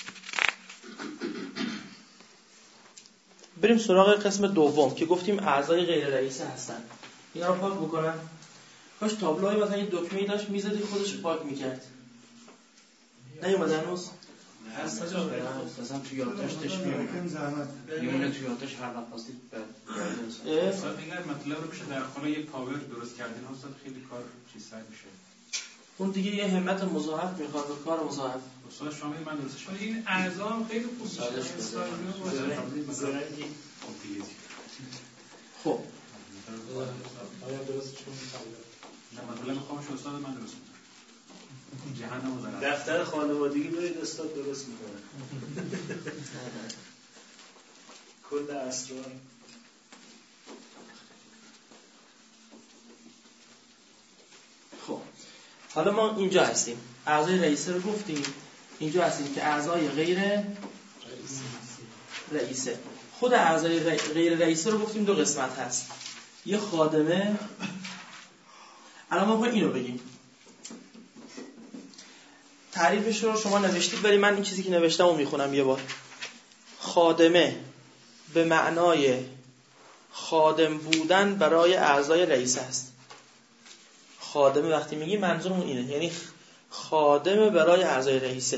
بریم سراغ قسم دوم که گفتیم اعضای غیر رئیسه هستن. اینا رو پاک بکنم. کاش تابلوی مثلا یه دکمه‌ای داشت میزدی خودش پاک میکرد. نیومد هنوز؟ هست جا مثلا توی یادداشتش میمونه میمونه توی یادداشت هر وقت خواستید استاد میگه مطلب رو بشه در خلا یک کاور درست کردین استاد خیلی کار چیزتر میشه. اون دیگه یه همت مضاعف میخواد به کار مضاعف. استاد شما من درستش ولی این اعضا هم خیلی خوب میشه. خب آیا درستش می‌کنید؟ نه مطلب میخوام شو استاد من درست کنم. جهنم و زرد. دفتر خانوادگی برید استاد درست میکنه. کل اسرار. خب حالا ما اینجا هستیم. اعضای رئیسه رو گفتیم. اینجا هستیم که اعضای غیر رئیسه. خود اعضای غیر رئیسه رو گفتیم دو قسمت هست. یه خادمه. الان ما باید اینو بگیم. تعریفش رو شما نوشتید ولی من این چیزی که نوشتم رو میخونم یه بار. خادمه به معنای خادم بودن برای اعضای رئیسه است. خادمه وقتی میگی منظورمون اینه، یعنی خادمه برای اعضای رئیسه.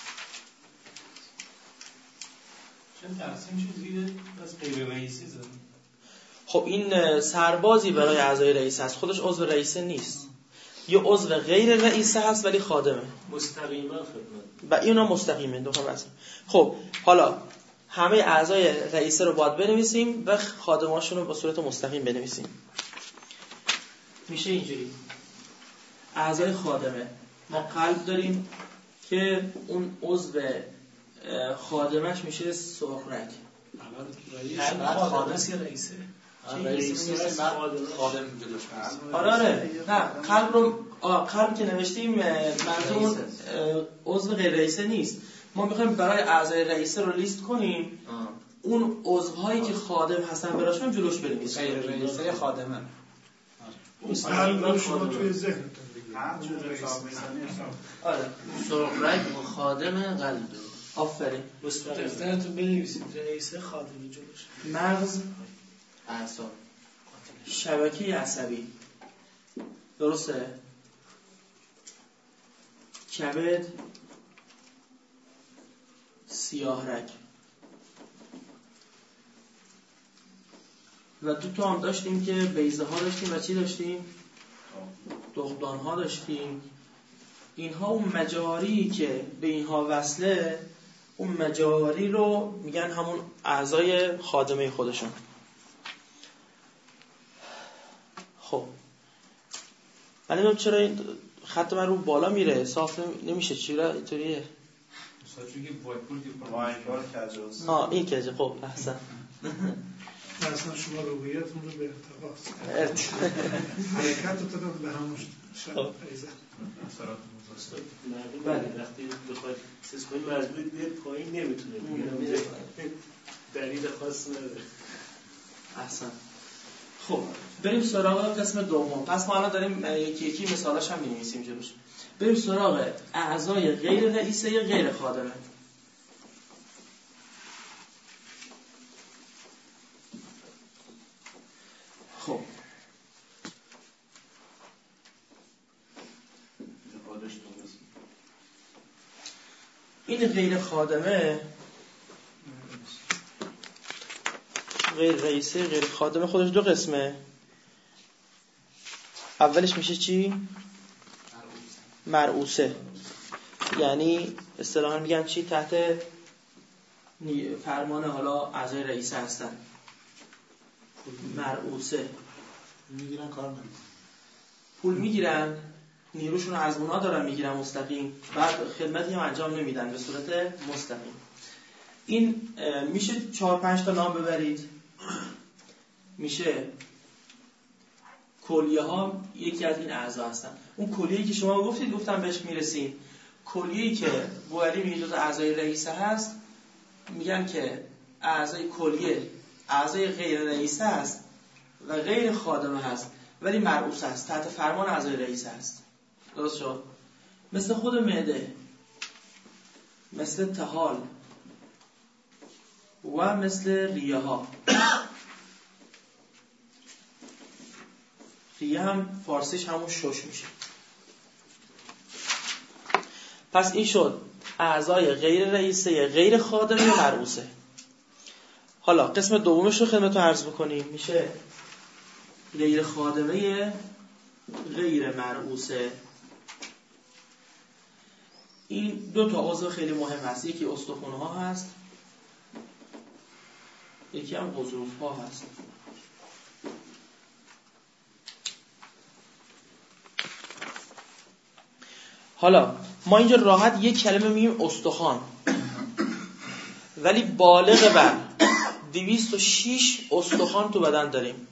چند تقسیم شد زیر از غیر رئیسی زد. خب این سربازی برای اعضای رئیسه است، خودش عضو رئیسه نیست. یه عضو غیر رئیسه هست ولی خادمه. مستقیما خدمت. و اینا مستقیمه دو تا بس. خب حالا همه اعضای رئیسه رو باید بنویسیم و خادماشون رو به صورت مستقیم بنویسیم. میشه اینجوری. اعضای خادمه ما قلب داریم که اون عضو خادمش میشه سرخرگ. اول خادم یا رئیسه؟ رئیسه خادم جلوش هست. آره آره نه قلب رو قلب که نوشتیم منظور عضو غیر رئیسه نیست. ما میخوایم برای اعضای رئیسه رو لیست کنیم. آه. اون عضوهایی که خادم هستن براشون جلوش بنویسیم. غیر رئیسه خادمه. قلب شما توی ذهنتون آره سرخرگ خادم قلب. آفرین. دفترتون بنویسید رئیسه خادم جلوش. مغز اعصاب شبکه عصبی درسته؟ کبد سیاه رگ و دو تا هم داشتیم که بیضه ها داشتیم و چی داشتیم؟ دغدان ها داشتیم. اینها اون مجاری که به اینها وصله، اون مجاری رو میگن همون اعضای خادمه خودشون. خب من نمیدونم چرا این خط من رو بالا میره صاف نمیشه، چرا اینطوریه؟ استاد چون که وایپول که وایپول کجاست؟ آه این کجه. خب احسن. اصلا شما رویتون رو به ارتباط حرکتتون رو به همون شب ایزه استاد معلومه وقتی بخواید سیز کنید مجبورید بیاد پایین نمیتونه دیگه دلیل خاص نداره. احسن. خب بریم سراغ قسم دوم. پس ما الان داریم یکی یکی مثالاش هم می‌نویسیم جلوش. بریم سراغ اعضای غیر رئیسه یا غیر خادمه. خب این غیر خادمه غیر رئیسه غیر خادمه خودش دو قسمه. اولش میشه چی؟ مرعوسه، یعنی اصطلاحاً میگن چی تحت فرمان حالا اعضای رئیسه هستن، مرئوسه میگیرن کار نمیکنن، پول میگیرن، نیروشون رو از اونا دارن میگیرن مستقیم، بعد خدمتی هم انجام نمیدن به صورت مستقیم. این میشه چهار پنج تا نام ببرید. میشه کلیه ها یکی از این اعضا هستن. اون کلیه‌ای که شما گفتید گفتم بهش میرسیم. کلیه‌ای که بوئری میگه جزء اعضای رئیسه هست، میگن که اعضای کلیه اعضای غیر رئیسه هست و غیر خادمه هست ولی مرئوس هست، تحت فرمان اعضای رئیسه هست. درست شد؟ مثل خود معده، مثل طحال و مثل ریه ها. ریه هم فارسیش همون شش میشه. پس این شد اعضای غیر رئیسه، غیر خادمه، مرئوسه. حالا قسم دومش رو خدمتتون عرض بکنیم. میشه غیر خادمه، غیر مرئوسه. این دو تا عضو خیلی مهم هست. یکی استخوان ها هست، یکی هم غضروف ها هست. حالا ما اینجا راحت یک کلمه میگیم استخوان، ولی بالغ بر دویست و شش استخوان تو بدن داریم.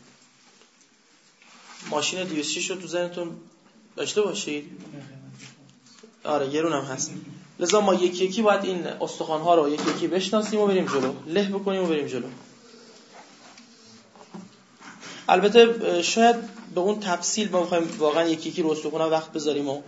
ماشین دویست و شش رو تو ذهنتون داشته باشید. آره گرون هم هست. لذا ما یکی یکی باید این استخوان ها رو یکی یکی بشناسیم و بریم جلو، له بکنیم و بریم جلو. البته شاید به اون تفصیل ما بخوایم واقعا یکی یکی رو استخوان ها وقت بذاریم و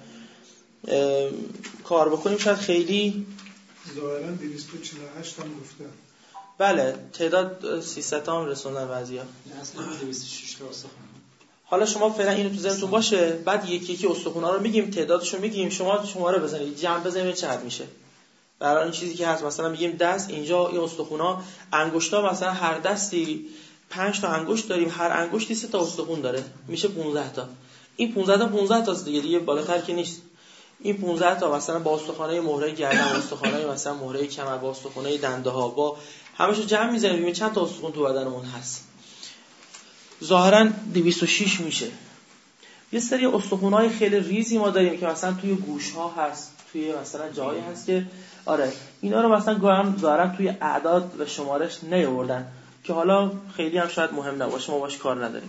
کار بکنیم شاید خیلی ظاهراً دویست و چهل و هشت هم گفتن. بله تعداد سیصد هم رسوندن بعضیا. اصلا دویست و شش تا استخوان. حالا شما فعلا اینو تو ذهنتون باشه، بعد یکی یکی استخوان‌ها رو میگیم، تعدادشو میگیم، شما شماره بزنید، جمع بزنید چقدر میشه. برای این چیزی که هست مثلا میگیم دست، اینجا این استخوان‌ها، انگشتا مثلا هر دستی پنج تا انگشت داریم، هر انگشتی سه تا استخوان داره، میشه پانزده تا. این پانزده تا پانزده تاست دیگه، دیگه بالاتر که نیست. این پانزده تا مثلا با استخوان‌های مهره گردن، استخوان‌های مثلا مهره کمر، با استخوان‌های دنده‌ها، با همه‌شو جمع می‌زنیم ببینیم چند تا استخوان تو بدنمون هست. ظاهراً دویست و شش میشه. یه سری استخوان‌های خیلی ریزی ما داریم که مثلا توی گوش‌ها هست، توی مثلا جایی هست که آره اینا رو مثلا گاهم ظاهراً توی اعداد و شمارش نیاوردن که حالا خیلی هم شاید مهم نباشه، ما باش کار نداریم.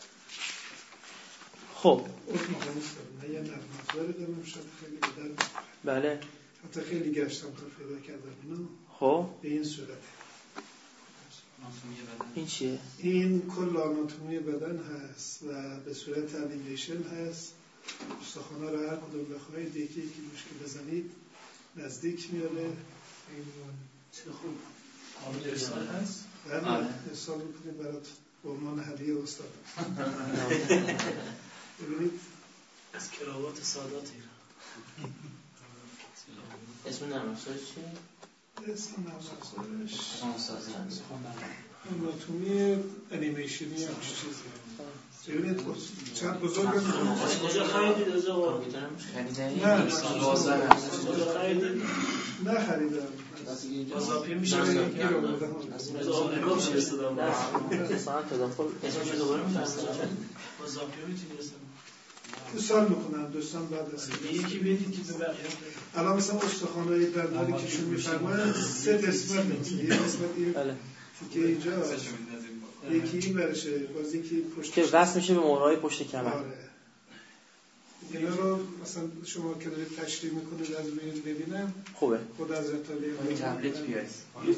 خب یه نرم‌افزاری دارم شاید خیلی بدن. بله. حتی خیلی گشتم تا پیدا کردم اینو. خب به این صورت. این چیه؟ این کل آناتومی بدن هست و به صورت انیمیشن هست. استخوانا رو هر کدوم بخواید یکی یکی مشکل بزنید نزدیک میاره. این چه خوب آمده ارسال هست؟ بله ارسال میکنید برات به عنوان هدیه استاد. ببینید از کراوات سادات ایران. اسم نرم افزارش چیه؟ اسم نرم افزارش آنسازی هست. آناتومی انیمیشنی هم چیزی. ببینید چند بزرگ هست. کجا خریدید از آقا؟ خریدنی؟ نه بازار هست. کجا خریدید؟ نه خریدم. بازاپی میشه از آقا نگاه میشه استدام مثلا تداخل اسمش رو دوباره میفرستم. بازاپی میتونی استدام دوستان میکنم دوستان بعد از یکی بدید که به بقیه الان مثلا استخوان‌های دندانی که شون میفرمایند سه قسمت نیست یه قسمت این که اینجا یکی این برشه باز یکی پشت که وصل میشه به مهرهای پشت کمر. آره. اینا رو مثلا شما که دارید تشریح میکنید از روی ببینم خوبه. خود از رتالی تبلت بیارید.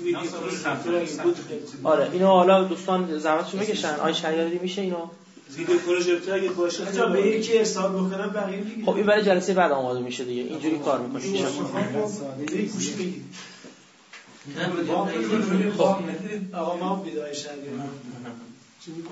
آره اینو حالا دوستان زحمتشون بکشن. آی شریعتی میشه اینو ویدیو پروژکتور اگه باشه حتی به یکی ارسال بکنم بقیه دیگه. خب این برای جلسه بعد آماده میشه دیگه. اینجوری کار میکنیم میشه. یک گوش بگید. خب آقا ما بیدای شریعتی چی میگم؟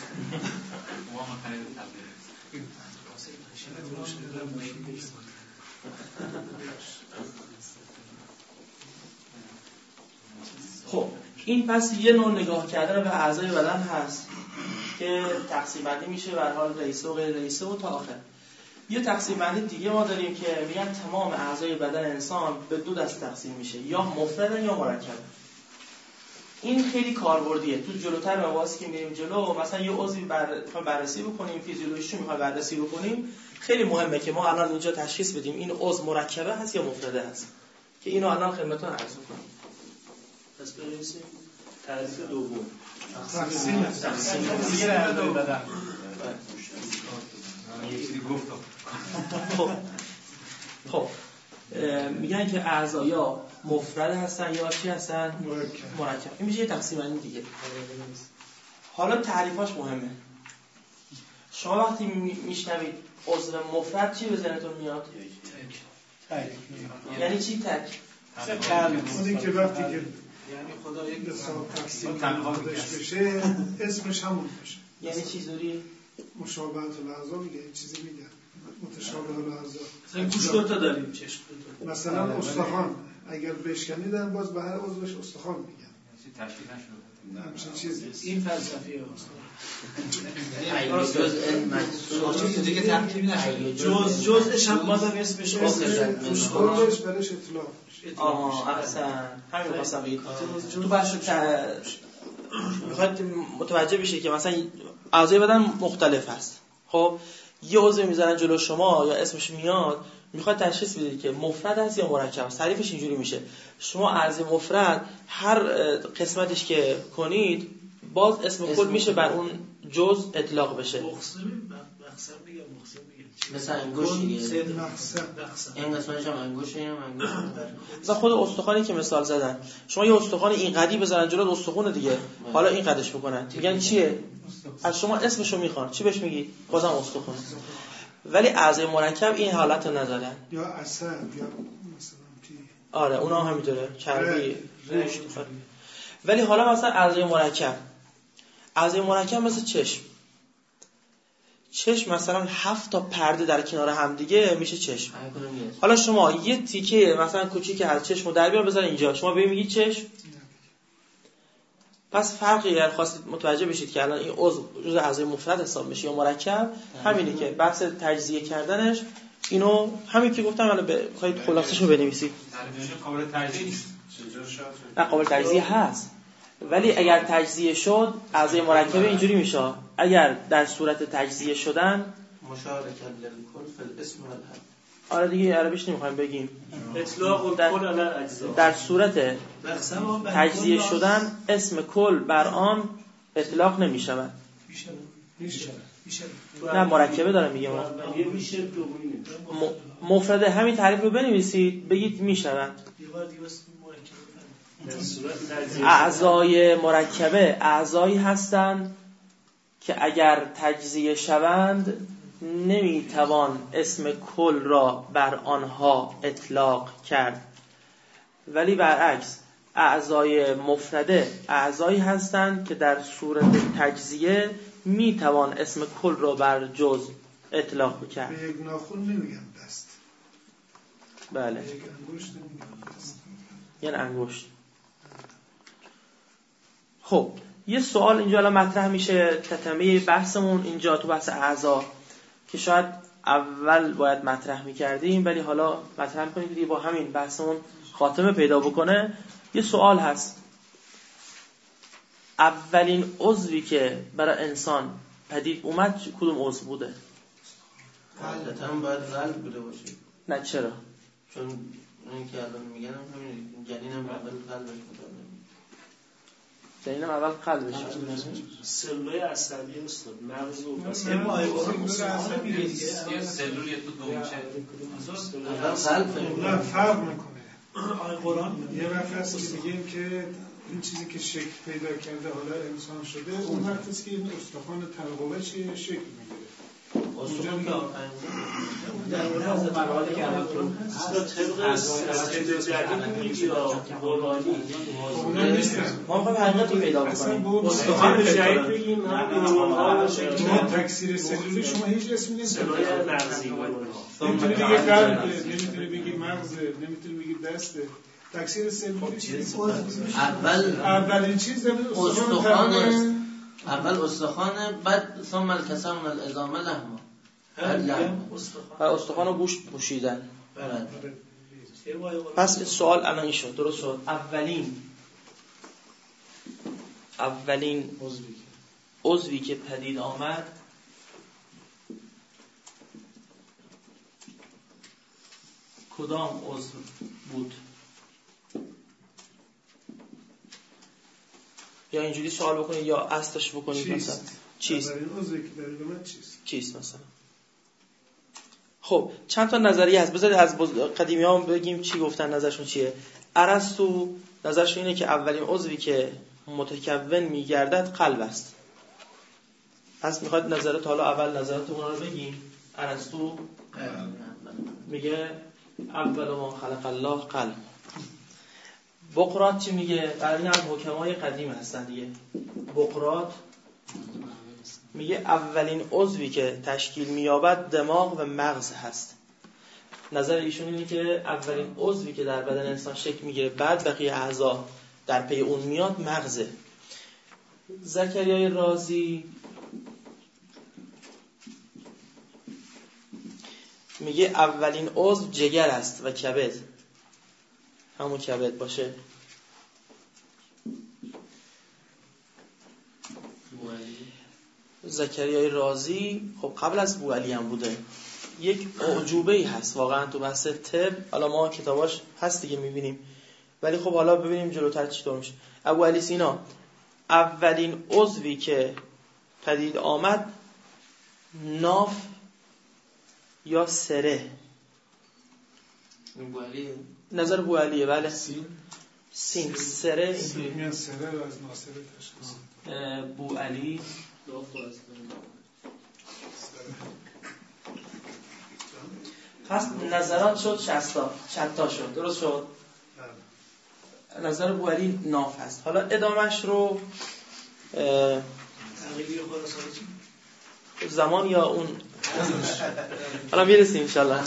خب این پس یه نوع نگاه کردن به اعضای بدن هست که تقسیم بندی میشه به هر حال رئیسه و غیر رئیسه و تا آخر. یه تقسیم بندی دیگه ما داریم که میگن تمام اعضای بدن انسان به دو دست تقسیم میشه، یا مفردن یا مرکب. این خیلی کاربردیه. تو جلوتر مباحثی که میریم جلو، مثلا یه عضوی بر... بررسی بکنیم، فیزیولوژیش رو میخوایم بررسی بکنیم، خیلی مهمه که ما الان اینجا تشخیص بدیم این عضو مرکبه هست یا مفرده هست، که اینو الان خدمتتون عرض می‌کنم. پس بنویسیم تعریف دوم. تقسیم تقسیم دیگه اعضای بدن. یکی گفت. خب خب میگن که اعضا یا مفرد هستن یا چی هستن؟ مرکب. مرکب. این میشه یه تقسیم بندی دیگه. حالا تعریفاش مهمه. شما وقتی میشنوید عضو مفرد چی به ذهنتون میاد؟ تک. یعنی چی تک؟ اونی که وقتی که یعنی خدا یک حساب تقسیم تنها بندش بشه اسمش همون بشه. یعنی چی زوری؟ مشابهت الاعضا میگه، این چیزی میگه متشابه الاعضا. مثلا گوش دو تا داریم، چشم دو تا. مثلا استخوان اگر بشکنیدن باز به هر عضوش استخوان میگن. چی تشکیل نشده. همچین چیزی. این فلسفیه است. جز محسوس دیگه ترکیب نشده. جز جزش هم بازم اسمش اسم کلش برش اطلاق میشه. آها احسن. همین واسه بگید. تو بخش میخواد متوجه بشه که مثلا اعضای بدن مختلف هست. خب یه عضو میذارن جلو شما یا اسمش میاد، میخواد تشخیص بدید که مفرد هست یا مرکب است. تعریفش اینجوری میشه: شما اعضای مفرد هر قسمتش که کنید باز اسم کل میشه بر اون جزء اطلاق بشه. مقسم مقسم میگم مقسم میگم مثلا انگوش دیگه. مقسم. این قسمتش هم انگوشه، هم انگوش. مثلا خود استخوانی که مثال زدن، شما یه استخوان این قدی بزنن جلو استخوان دیگه، حالا این قدش بکنن، میگن چیه؟ از شما اسمشو میخوان، چی بهش میگی؟ بازم استخوان. ولی اعضای مرکب این حالت رو ندارن. یا عصب یا مثلا تی. آره اونا هم همینطوره، چربی، گوشت. ولی حالا مثلا اعضای مرکب، اعضای مرکب مثل چشم. چشم مثلا هفت تا پرده در کنار هم دیگه میشه چشم. حالا شما یه تیکه مثلا کوچیک از چشمو در بیار بذار اینجا، شما به میگی چشم. پس فرقی اگر خواستید متوجه بشید که الان این عضو جزء اعضای مفرد حساب میشه یا مرکب، همینه که بحث تجزیه کردنش اینو همین که گفتم الان بخواید خلاصه‌شو بنویسید. تعریفش قابل تجزیه نیست. نه قابل تجزیه هست. ولی اگر تجزیه شد اعضای مرکبه اینجوری میشه. اگر در صورت تجزیه شدن مشارکت للکل فی الاسم والحد. آره دیگه عربیش نمیخوایم بگیم. اطلاق الکل علی الاجزا. در صورت تجزیه شدن اسم کل بر آن اطلاق نمیشود. میشه میشه میشه. نه مرکبه دارم میگم. یه میشه دومی نمیشه. مفرده همین تعریف رو بنویسید بگید میشود. اعضای مرکبه اعضایی هستند که اگر تجزیه شوند نمیتوان اسم کل را بر آنها اطلاق کرد، ولی برعکس اعضای مفرده اعضایی هستند که در صورت تجزیه میتوان اسم کل را بر جزء اطلاق کرد. به یک ناخن نمیگن دست. بله. به یک انگشت نمیگن دست. یعنی انگشت. خب یه سوال اینجا الان مطرح میشه، تتمه بحثمون اینجا تو بحث اعضا که شاید اول باید مطرح میکردیم ولی حالا مطرح میکنیم که با همین بحثمون خاتمه پیدا بکنه. یه سوال هست: اولین عضوی که برای انسان پدید اومد کدوم عضو بوده؟ قاعدتاً باید قلب بوده باشه. نه چرا؟ چون اون که الان میگن همین جنینم اول قلبش بوده. جنینم اول قلبش سلولای عصبی استاد مغز و بس یه مایباری عصبی دیگه یه سلول یه تو دومچه اول قلب نه فرق میکنه. آیه قرآن یه وقت هست که میگیم که این چیزی که شکل پیدا کرده حالا انسان شده، اون وقت است که این استخوان تلقوه چیه شکل میگیره. استخوان که آخرین در مورد از مراحل که الان تو طبق استدلال جدید میگی قرآنی اونا نیستن. ما میخوایم حقیقت رو پیدا اصلا بکنیم. با استخوان جدید بگیم نه شما تکثیر سلولی شما هیچ اسمی نیست. سلولای مغزی نمیتونی بگی قلب، نمیتونی بگی مغز، نمیتونی بگی دسته. تکثیر سلولی چیه؟ اول اولین چیز استخوان است. اول استخوان، بعد ثم الکسم العظام لحما. و استخوان و گوشت پوشیدن. پس سوال الان این شد، درست شد. اولین اولین عضوی که پدید آمد کدام عضو بود؟ یا اینجوری سوال بکنید یا اصلش بکنید. مثلا چیست؟ اولین عضوی که پدید آمد چیست؟ چیست مثلا؟ خب چند تا نظریه هست، بذارید از قدیمی ها بگیم چی گفتن، نظرشون چیه. ارسطو نظرشون اینه که اولین عضوی که متکون میگردد قلب است. پس میخواد نظرات، حالا اول نظرات اونا رو بگیم. ارسطو میگه اول ما خلق الله قلب. بقراط چی میگه؟ برای این از حکمای قدیم هستن دیگه. بقراط میگه اولین عضوی که تشکیل مییابد دماغ و مغز هست. نظر ایشون اینه که اولین عضوی که در بدن انسان شکل میگیره بعد بقیه اعضا در پی اون میاد مغزه. زکریای رازی میگه اولین عضو جگر است و کبد، همون کبد باشه. زکریای رازی خب قبل از بوعلی هم بوده. یک اعجوبه‌ای هست واقعا تو بحث طب، حالا ما کتاباش هست دیگه میبینیم، ولی خب حالا ببینیم جلوتر چطور میشه. ابوعلی سینا اولین عضوی که پدید آمد ناف یا سره. بوعلی نظر بوعلیه. بله سین سین سره سین میان سره رو از ناصره تشخیص. بوعلی پس نظرات شد شصتا شتا شد، درست شد. نظر بوعلی ناف هست. حالا ادامش رو زمان یا اون حالا میرسیم انشالله.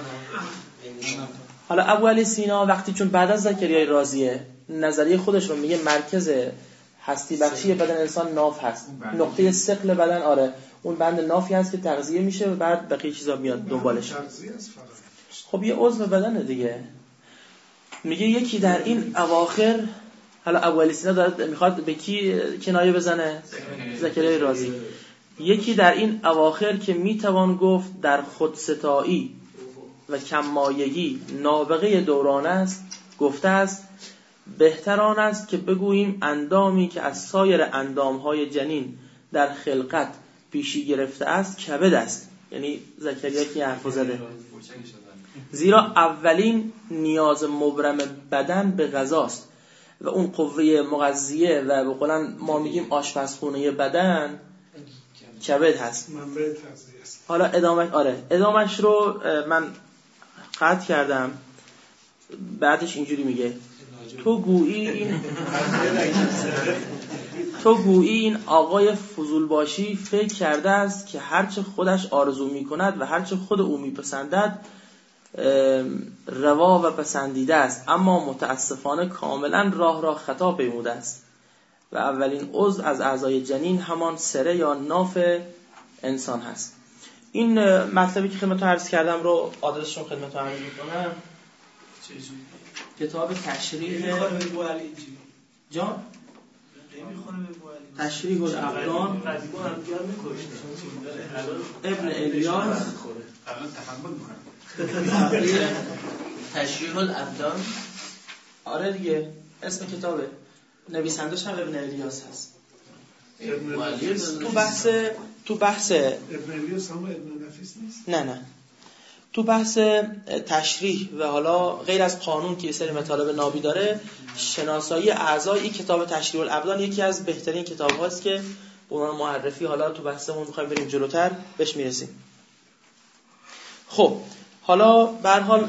حالا ابوعلی سینا وقتی چون بعد از زکریای رازیه نظریه خودش رو میگه مرکز هستی بخشی بدن انسان ناف هست، نقطه ثقل بدن. آره اون بند نافی هست که تغذیه میشه و بعد بقیه چیزا میاد دنبالش. خب یه عضو بدنه دیگه. میگه یکی در این اواخر، حالا ابوعلی سینا داره میخواد به کی کنایه بزنه؟ زکریای رازی. یکی در این اواخر که میتوان گفت در خودستایی و کمایگی نابغه دوران است، گفته است بهتر آن است که بگوییم اندامی که از سایر اندامهای جنین در خلقت پیشی گرفته است کبد است. یعنی زکریا که حرف زده، زیرا اولین نیاز مبرم بدن به غذاست و اون قوه مغذیه و به قولن ما میگیم آشپزخونه بدن کبد هست. منبع تغذیه است. حالا ادامه آره ادامش رو من قطع کردم. بعدش اینجوری میگه تو گویی این تو گویی این آقای فضولباشی فکر کرده است که هرچه خودش آرزو میکند و هرچه خود او میپسندد روا و پسندیده است، اما متاسفانه کاملا راه را خطا پیموده است و اولین عضو از اعضای جنین همان سره یا ناف انسان هست. این مطلبی که خدمتتون عرض کردم رو آدرسش رو خدمتتون عرض میکنم. کتاب تشریح جان تشریح الابدان ابن الیاس تشریح الابدان. آره دیگه اسم کتابه، نویسندش هم ابن الیاس هست. تو بحث تو بحث ابن الیاس هم ابن نفیس نیست؟ نه نه تو بحث تشریح و حالا غیر از قانون که یه سری مطالب نابی داره، شناسایی اعضای این کتاب تشریح الابدان یکی از بهترین کتاب هاست که به عنوان معرفی حالا تو بحثمون میخوایم بریم جلوتر بهش میرسیم. خب حالا به هر حال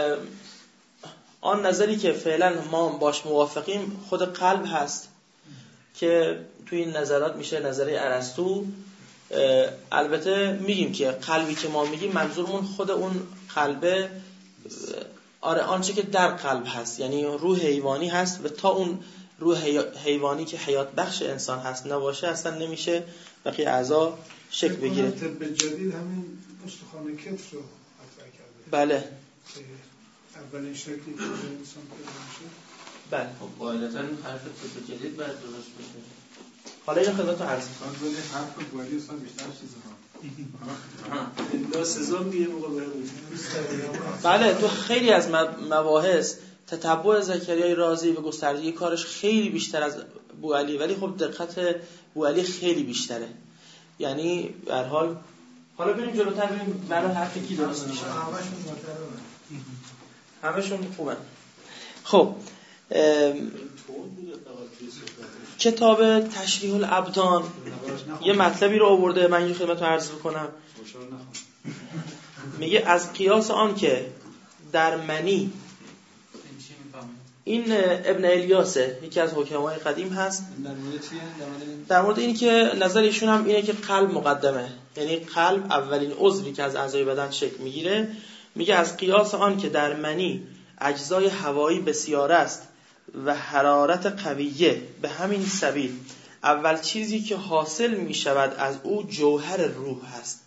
آن نظری که فعلا ما باش موافقیم خود قلب هست که توی این نظرات میشه نظریه ارسطو. البته میگیم که قلبی که ما میگیم منظورمون خود اون قلبه، آره آنچه که در قلب هست، یعنی روح حیوانی هست و تا اون روح حیوانی که حیات بخش انسان هست نباشه اصلا نمیشه بقیه اعضا شکل بگیره. طب جدید همین استخوان کتف رو مطرح کرده. بله اولین شکلی که انسان پیدا میشه. بله خب غالبا حرف طب جدید باید درست بشه. حالا اینو خدمتتون عرض می‌کنم. ولی حرف بولی اصلا بیشتر چیزها. لا سزا میگه موقع برم. بله تو خیلی از مباحث تتبع زکریای رازی و گستردگی کارش خیلی بیشتر از بوعلی، ولی خب دقت بوعلی خیلی بیشتره. یعنی به هر حال حالا بریم جلوتر ببینیم برای حرف کی درست میشه. همشون خوبن. خب کتاب تشریح الابدان یه مطلبی رو آورده، من یه خدمتتون عرض بکنم. میگه از قیاس آن که در منی، این ابن الیاسه، یکی از حکمای قدیم هست، در مورد این که نظر ایشون هم اینه که قلب مقدمه، یعنی قلب اولین عضوی که از اعضای بدن شکل میگیره. میگه از قیاس آن که در منی اجزای هوایی بسیار است و حرارت قویه، به همین سبیل اول چیزی که حاصل میشود از او جوهر روح هست.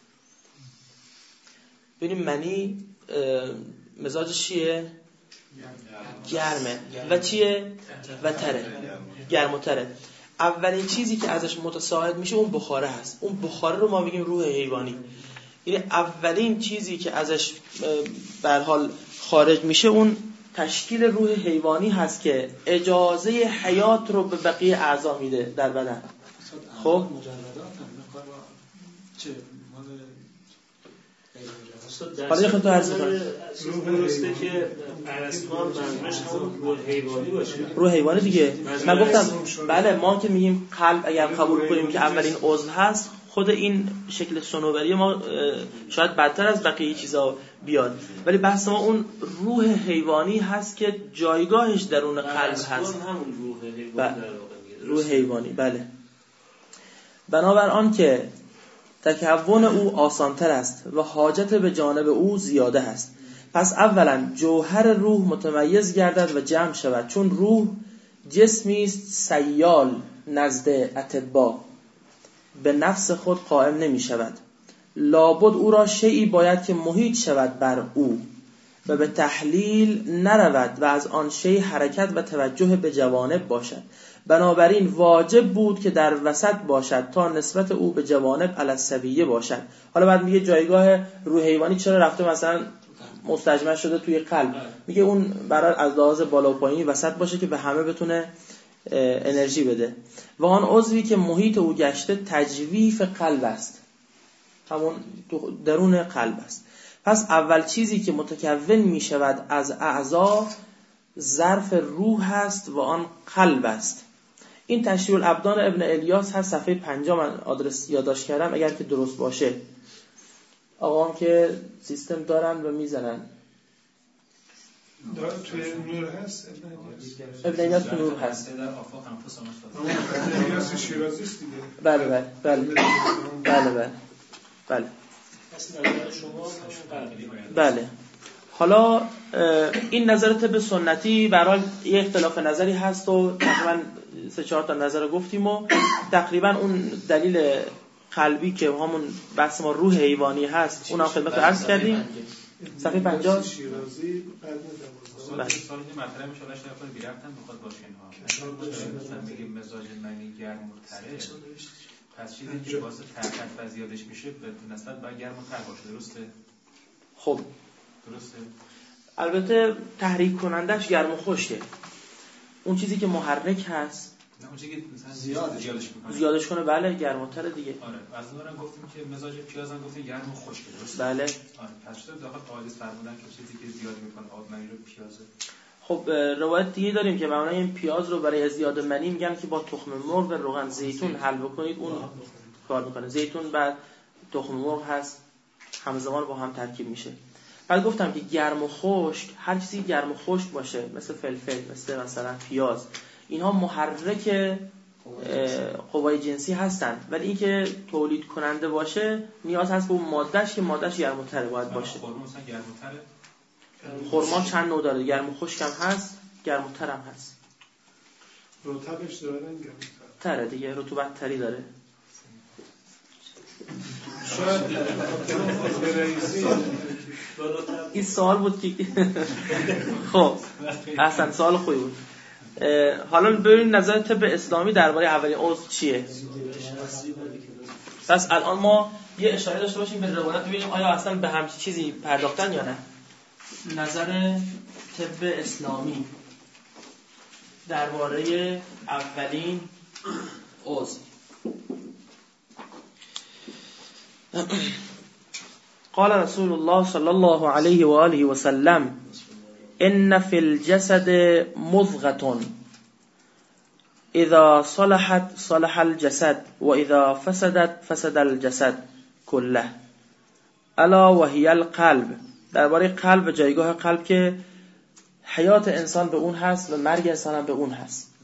ببینیم منی مزاجش چیه؟ گرمه. و چیه؟ و تره. گرم و تره. اولین چیزی که ازش متساعد میشه اون بخاره هست. اون بخاره رو ما میگیم روح حیوانی. یعنی اولین چیزی که ازش به هر حال خارج میشه اون تشکیل روح حیوانی هست که اجازه حیات رو به بقیه اعضا میده در بدن. خب حالا یه خطا عرض کنم. درسته که ارسطو منظورش همون روح حیوانی باشه. روح حیوانی دیگه. من گفتم بله، ما که میگیم قلب اگر قبول کنیم که اولین عضو هست، خود این شکل صنوبری ما شاید بدتر از بقیه چیزا بیاد، ولی بحث ما اون روح حیوانی هست که جایگاهش درون قلب هست. همون روح حیوانی در واقع روح حیوانی. بله. بنابر آن که تکون او آسانتر است و حاجت به جانب او زیاده است، پس اولا جوهر روح متمیز گردد و جمع شود، چون روح جسمی است سیال نزد اطباء، به نفس خود قائم نمی شود. لابد او را شیئی باید که محیط شود بر او و به تحلیل نرود و از آن شیء حرکت و توجه به جوانب باشد. بنابراین واجب بود که در وسط باشد تا نسبت او به جوانب علی السویه باشد. حالا بعد میگه جایگاه روح حیوانی چرا رفته مثلا مستجمع شده توی قلب، میگه اون برای از لحاظ بالا و پایینی وسط باشه که به همه بتونه انرژی بده. و آن عضوی که محیط او گشته تجویف قلب است، همون درون قلب است. پس اول چیزی که متکون می شود از اعضا ظرف روح است و آن قلب است. این تشریح الابدان ابن الیاس هست، صفحه پنجاه. من آدرس یادداشت کردم اگر که درست باشه. آقام که سیستم دارن و میزنن. داره توی نور هست ابن الیاس تو نور هست. در آفاق انفس ابن الیاس شیرازی است دیگه. بله بله بله بله بله بله اصلا نظر شما بله. حالا این نظر طب سنتی برای یه اختلاف نظری هست و تقریبا سه چهار تا نظر رو گفتیم و تقریبا اون دلیل قلبی که همون بحث ما روح حیوانی هست اونم خدمت رو عرض کردیم. صفحه پنجاه. شیرازی بله. سال این مطلب میشه الله شرف بی ربط هم بخواد باشه اینها. مثلا میگیم مزاج منی گرم و تره، پس چیزی که باعث حرکت و زیادش میشه به نسبت باید گرم و تر باشه، درسته؟ خب درسته. البته تحریک کنندش گرم و خشکه. اون چیزی که محرک هست نه اون چیزی که مثلا زیاد زیادش میکنه زیادش کنه بله گرم و تر دیگه. آره از اونم گفتیم که مزاج پیاز هم گفتیم گرم و خشکه، درسته؟ بله. آره پس شده داخل قاعده فرمودن که چیزی که زیاد میکنه آب منی رو پیازه. خب روایت دیگه داریم که معنای این پیاز رو برای ازدیاد منی میگن که با تخم مرغ و روغن زیتون حل بکنید، اون کار میکنه. زیتون بعد تخم مرغ هست همزمان با هم ترکیب میشه. بعد گفتم که گرم و خشک، هر چیزی گرم و خشک باشه مثل فلفل، مثل مثلا پیاز، اینها محرک قوای جنسی هستن، ولی اینکه تولید کننده باشه نیاز هست به اون مادهش که مادهش گرم و تره باید باشه. خرما مثلا گرم و تره. خرما چند نوع داره، گرم و خشک هم هست، گرم و تر هم هست. رطبش داره گرم تره دیگه، رطوبت تری داره. شاید رئیسی این سوال بود که خب احسن سوال خوبی بود. حالا ببینیم نظر طب اسلامی درباره اولین عضو چیه. پس الان ما یه اشاره داشته باشیم به روایت ببینیم آیا اصلا به همچین چیزی پرداختن یا نه. نظر طب اسلامی درباره اولین عضو. قال رسول الله صلی الله علیه و آله و سلم ان فی الجسد مضغة اذا صلحت صلح الجسد و اذا فسدت فسد الجسد كله الا وهي القلب. درباره قلب و جایگاه قلب که حیات انسان به اون هست و مرگ انسان هم به اون هست.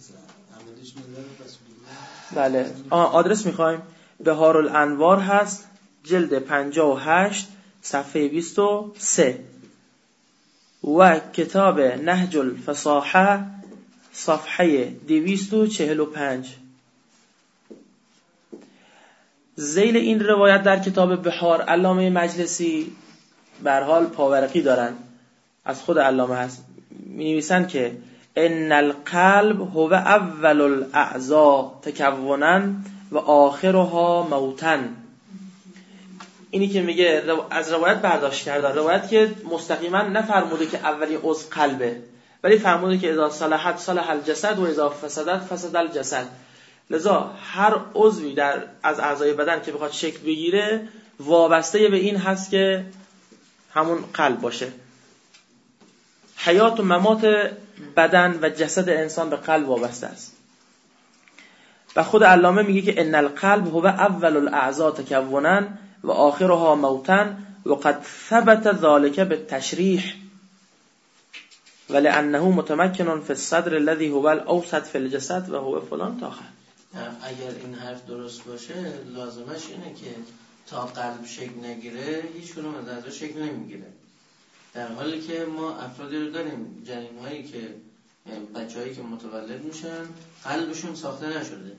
بله آدرس میخوایم. بهار الانوار هست، جلد پنجاه و هشت صفحه بیست و سه و کتاب نهج الفصاحه صفحه دویست و چهل و پنج. ذیل این روایت در کتاب بحار علامه مجلسی به هر حال پاورقی دارن، از خود علامه هست، می نویسن که ان القلب هو اول الاعضاء تکونا و آخرها موتا. اینی که میگه از روایت برداشت کردن، روایت که مستقیما نفرموده که اولین عضو قلبه، ولی فرموده که اذا صلحت صلح الجسد و اذا فسدت فسد الجسد. لذا هر عضوی در از اعضای بدن که بخواد شکل بگیره وابسته به این هست که همون قلب باشه. حیات و ممات بدن و جسد انسان به قلب وابسته است. و خود علامه میگه که ان القلب هو اول الاعضاء تکونا و آخرها موتا و قد ثبت ذلك بالتشریح ولانه متمکن فی الصدر الذي هو الاوسط فی الجسد و هو فلان تا آخر. اگر این حرف درست باشه لازمش اینه که تا قلب شکل نگیره هیچ کدوم از اعضا شکل نمیگیره، در حالی که ما افرادی رو داریم جنین‌هایی که بچه‌هایی که متولد میشن قلبشون ساخته نشده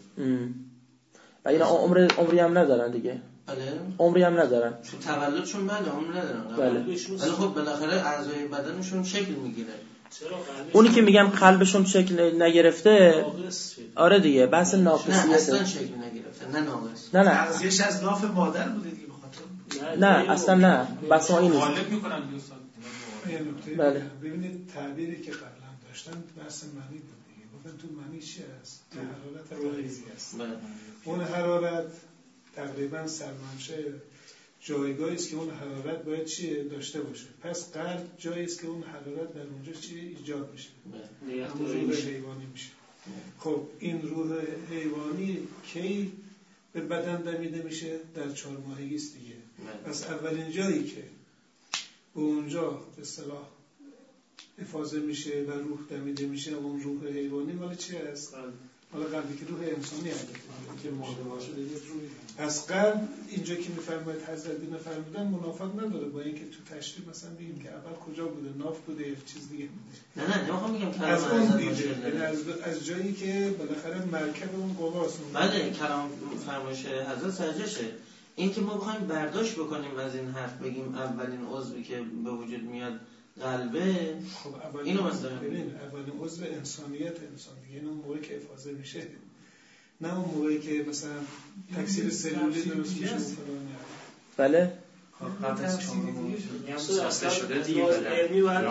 و اینا عمر عمری هم ندارن دیگه. بله عمری هم ندارن، تو تولدشون بله عمر ندارن. بله. ولی خب بالاخره اعضای بدنشون شکل میگیره. اونی که میگم قلبشون شکل نگرفته، آره دیگه بحث ناقصیته. نه اصلا شکل نگرفته، نه ناقص. نه نه تغذیه‌اش از ناف مادر بوده دیگه بخاطر. نه اصلا نه، بس این نیست. غالب میکنن دوستان. بله. ببینید تعبیری که قبلا داشتن بحث معنی بود دیگه. گفتن تو معنی چی است؟ حرارت غلیظی است. اون حرارت تقریبا سرمنشه جایگاهی است که اون حرارت باید چی داشته باشه. پس قلب جایی است که اون حرارت در اونجا چی ایجاد میشه. همون روح حیوانی میشه. خب این روح حیوانی کی به بدن دمیده میشه؟ در چهار ماهگی است دیگه. پس اولین جایی که به اونجا به اصطلاح افاضه میشه و روح دمیده میشه اون روح حیوانی مال چی است؟ حالا قلبی که روح انسانی البته که مرده باشه دیگه روح. پس قلب اینجا که میفرماید حضرت بی فرمودن منافات نداره با اینکه تو تشریح مثلا بگیم که اول کجا بوده، ناف بوده یا چیز دیگه بوده. نه نه نمیخوام بگم کلام از اون دیده، یعنی از از جایی که بالاخره مرکب اون قواست. بله کلام فرمایش حضرت سرجشه. این که ما بخوایم برداشت بکنیم از این حرف بگیم اولین عضوی که به وجود میاد قلبه، خب اینو مثلا ببین اولین عضو انسانیت انسان دیگه، این اون موقعی که افاضه میشه، نه اون موقعی که مثلا تکثیر سلولی درست میشه. بله قبل از شما اصلا شده دیگه علمی و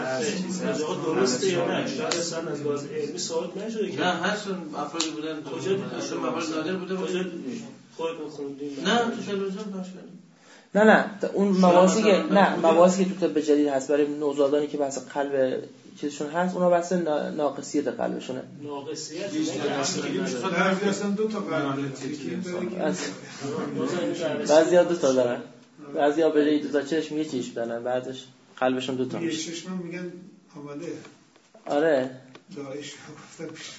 درسته یا نه؟ شاید اصلا از لحاظ علمی ثابت نشده که نه هست افرادی بودن کجا اصلا مبارز نادر بوده کجا خودتون خوندین؟ نه تو تلویزیون پخش کردن. نه نه اون مواضعی که نه مواضعی که تو طب جدید هست برای نوزادانی که بحث قلب چیزشون هست، اونا بحث ناقصیت قلبشونه. ناقصیت نه اصلا دو تا قلب بعضیا دو تا دارن، بعضیا به جای دو تا چشم یه چشم دارن، بعدش قلبشون دو تا یه چشم میگن آماده. آره داعش گفته پیش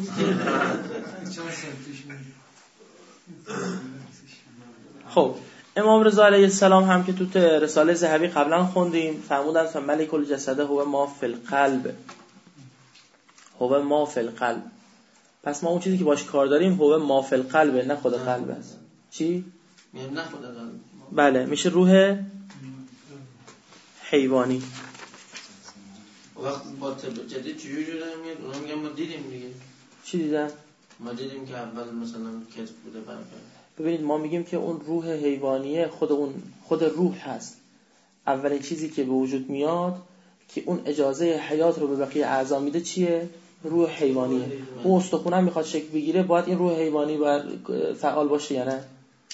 خب امام رضا علیه السلام هم که تو رساله ذهبی قبلا خوندیم فرمودن که ملک الجسد هو ما فی القلب، هو ما فی القلب. پس ما اون چیزی که باش کار داریم هو ما فی القلب، نه خود قلب است. چی؟ میگم نه خود ازل. بله میشه روح حیوانی. وقت با طب جدید چجوری جوری میاد؟ اونا میگن ما دیدیم دیگه. چی دیدن؟ ما دیدیم که اول مثلا کتف بوده برپر. ببینید ما میگیم که اون روح حیوانیه خود اون خود روح هست. اولین چیزی که به وجود میاد که اون اجازه حیات رو به بقیه اعضا میده چیه؟ روح حیوانیه. اون استخونه میخواد شکل بگیره باید این روح حیوانی باید فعال باشه یا نه؟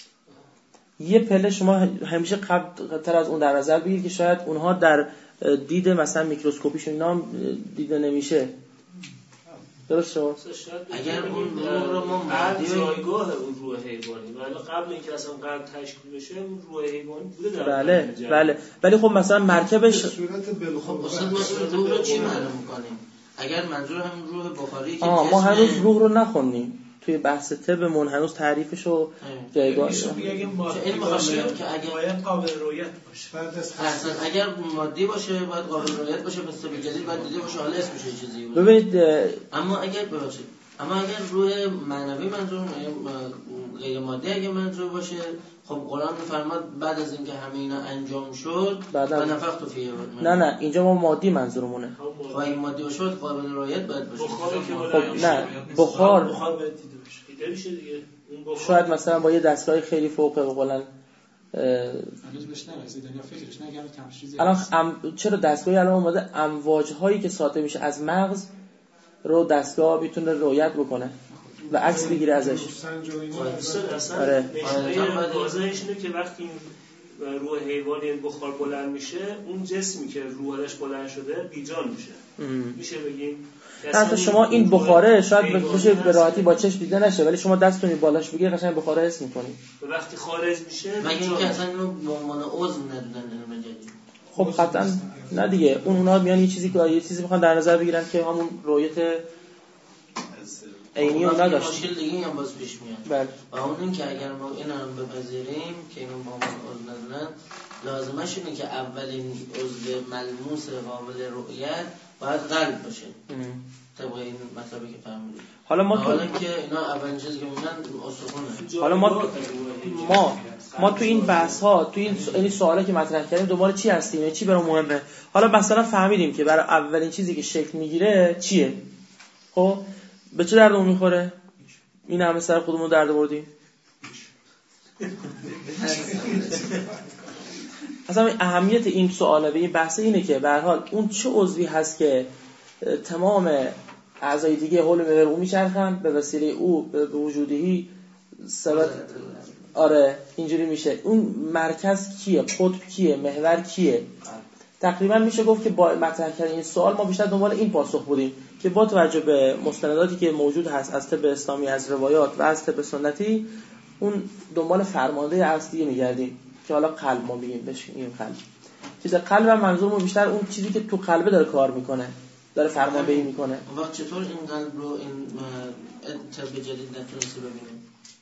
یه پله شما همیشه قبل تر از اون در نظر بگیرید که شاید اونها در دید مثلا میکروسکوپیشون اینا دیده نمیشه. درست شد؟ اگر اون روح رو ما مادی جایگاه اون روح حیوانی ولی قبل اینکه اصلا قلب تشکیل بشه اون روح حیوانی بوده در بله بله ولی خب مثلا مرکبش صورت بالخود اصلا ما روح رو چی معلوم می‌کنیم؟ اگر منظور هم روح بخاری که آه ما هنوز روح رو نخوندیم توی بحث طبمون هنوز تعریفشو جایگاهش این مخاطب که اگر باید قابل رؤیت باشه اصلا اگر مادی باشه باید قابل رؤیت باشه مثل به جدید باید دیده باشه حالا اسمش چیزی باشه. ببینید اما اگر ببخشید اما اگر روح معنوی منظور غیر مادی اگه منظور باشه خب قرآن میفرماد بعد از اینکه همه اینا انجام شد و نفخت فیه. نه نه اینجا ما مادی منظورمونه. خب این مادی باشه قابل رؤیت باید باشه. خب نه بخار بخار باید دیده باشه. دیده میشه دیگه. اون شاید مثلا با یه دستگاه خیلی فوق العاده هنوز بهش نرسیدن یا فکرش نگردن تمشیزی. الان ام... چرا دستگاهی الان اومده امواج هایی که ساطع میشه از مغز رو دستگاه میتونه رؤیت بکنه و عکس بگیره ازش. آره. نشونه واضحش اینه که وقتی روح حیوانی بخار بلند میشه اون جسمی که روحش بلند شده بیجان میشه. ام. میشه بگیم حتی شما این بخاره شاید بشه به راحتی با چشم دیده نشه ولی شما دستتون بالاش بگیری قشنگ بخاره حس می‌کنی. وقتی خارج میشه مگه اینکه اصلا اینو به عنوان عضو ندونن علم جدید. خب قطعا نه دیگه اون اونا میان یه چیزی که یه چیزی میخوان در نظر بگیرن که همون رؤیت عینی رو نداشت. مشکل دیگه هم باز پیش میاد. بله. و اون این که اگر ما اینا رو بپذیریم که اینو با ما عضو ندونن لازمش اینه که اولین عضو ملموس قابل رؤیت باید قلب باشه. طبق این مطلبی که فهمیدید. حالا ما تو که اینا اولین چیزی که میگن استخونه. حالا ما ما ما تو این بحث ها تو این این سوالا که مطرح کردیم دنبال چی هستیم؟ چی برام مهمه؟ حالا مثلا فهمیدیم که برای اولین چیزی که شکل میگیره چیه؟ خب به چه دردمون میخوره؟ این همه سر خودمون درد آوردیم. اصلا اهمیت این سواله به این بحث اینه که به هر حال اون چه عضوی هست که تمام اعضای دیگه حول محور میچرخن به وسیله او به وجودی سبب آره اینجوری میشه. اون مرکز کیه؟ قطب کیه؟ محور کیه؟ تقریبا میشه گفت که با مطرح کردن این سوال ما بیشتر دنبال این پاسخ بودیم که با توجه به مستنداتی که موجود هست از طب اسلامی از روایات و از طب سنتی اون دنبال فرمانده اصلی میگردیم که حالا قلب ما میگیم بهش این قلب چیز قلب هم منظورمون بیشتر اون چیزی که تو قلبه داره کار میکنه داره فرماندهی میکنه. وقت چطور این قلب رو این طب جدید نتونسته ببینیم؟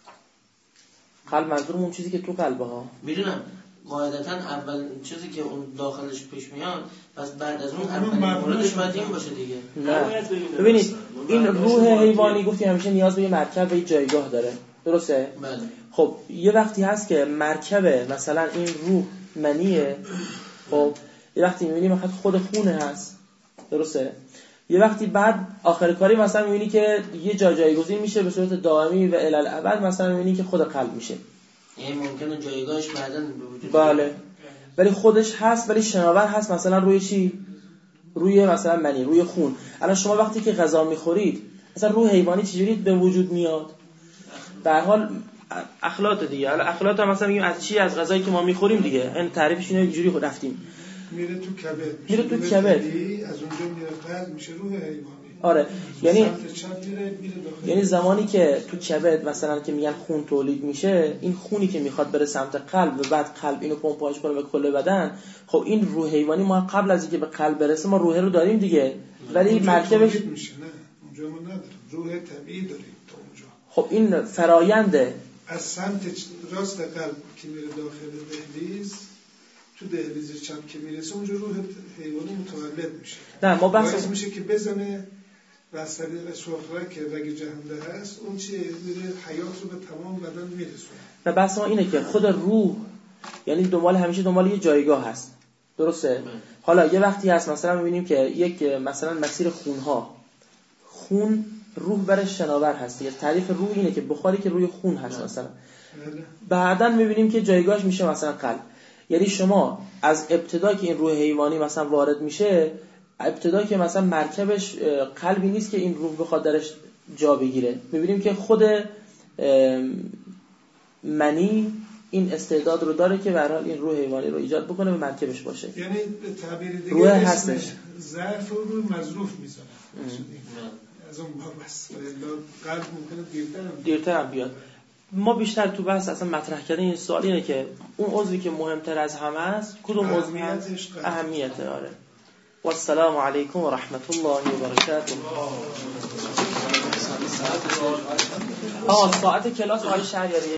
قلب منظورمون اون چیزی که تو قلبه ها میدونم قاعدتا اول چیزی که اون داخلش پیش میاد پس بعد از اون اولین موردش باید این باشه دیگه. نه ببینید این روح حیوانی گفتیم همیشه نیاز به یه مرکب و یه جایگاه داره درسته؟ بله. خب یه وقتی هست که مرکب مثلا این روح منیه خب یه وقتی میبینی مثلا خود خونه هست درسته؟ یه وقتی بعد آخر کاری مثلا میبینی که یه جا جایگزین میشه به صورت دائمی و الی الابد مثلا میبینی که خود قلب میشه. یعنی ممکنه جایگاهش بعداً به وجود بله ولی خودش هست ولی شناور هست مثلا روی چی؟ روی مثلا منی روی خون. الان شما وقتی که غذا میخورید مثلا روح حیوانی چجوری به وجود میاد؟ در حال اخلاط دیگه. حالا اخلاط هم مثلا میگیم از چی؟ از غذایی که ما میخوریم دیگه. این تعریفش اینه اینجوری خود رفتیم میره تو کبد میره تو کبد از اونجا میره قلب میشه روح حیوانی. آره یعنی میره یعنی زمانی که تو کبد مثلا که میگن خون تولید میشه این خونی که میخواد بره سمت قلب و بعد قلب اینو پمپاژ کنه به کل بدن خب این روح حیوانی ما قبل از اینکه به قلب برسه ما روح رو داریم دیگه ولی مرکبش میشه نه اونجا ما نداریم روح طبیعی داریم تا اونجا. خب این فراینده از سمت راست قلب که میره داخل دهلیز تو دهلیز چپ که میرسه اونجا روح حیوانی متولد میشه. نه ما بحث میشه که بزنه و از طریق شهره که رگ جهنده هست اون چیه میره حیات رو به تمام بدن میرسونه. و بحث ما اینه که خود روح یعنی دنبال همیشه دنبال یه جایگاه هست، درسته؟ حالا یه وقتی هست مثلا میبینیم که یک مثلا مسیر خونها، خون روح برش شناور هست، یعنی تعریف روح اینه که بخاری که روی خون هست مثلا. بعداً میبینیم که جایگاهش میشه مثلا قلب. یعنی شما از ابتدا که این روح حیوانی مثلا وارد میشه، ابتدا که مثلا مرکبش قلبی نیست که این روح بخواد درش جا بگیره، میبینیم که خود منی این استعداد رو داره که به هر حال این روح حیوانی رو ایجاد بکنه و مرکبش باشه. یعنی به تعبیر دیگه روح هستش، ظرف رو روی مظروف میذاره از اون باب بس قلب ممکنه دیرتر هم دیرتر هم بیاد. ما بیشتر تو بحث اصلا مطرح کردن این سوال اینه که اون عضوی که مهمتر از همه است کدوم عضو هست؟ اهمیته. آره. و السلام علیکم و رحمت الله و برکاته. آه ساعت کلاس آقای شهریاری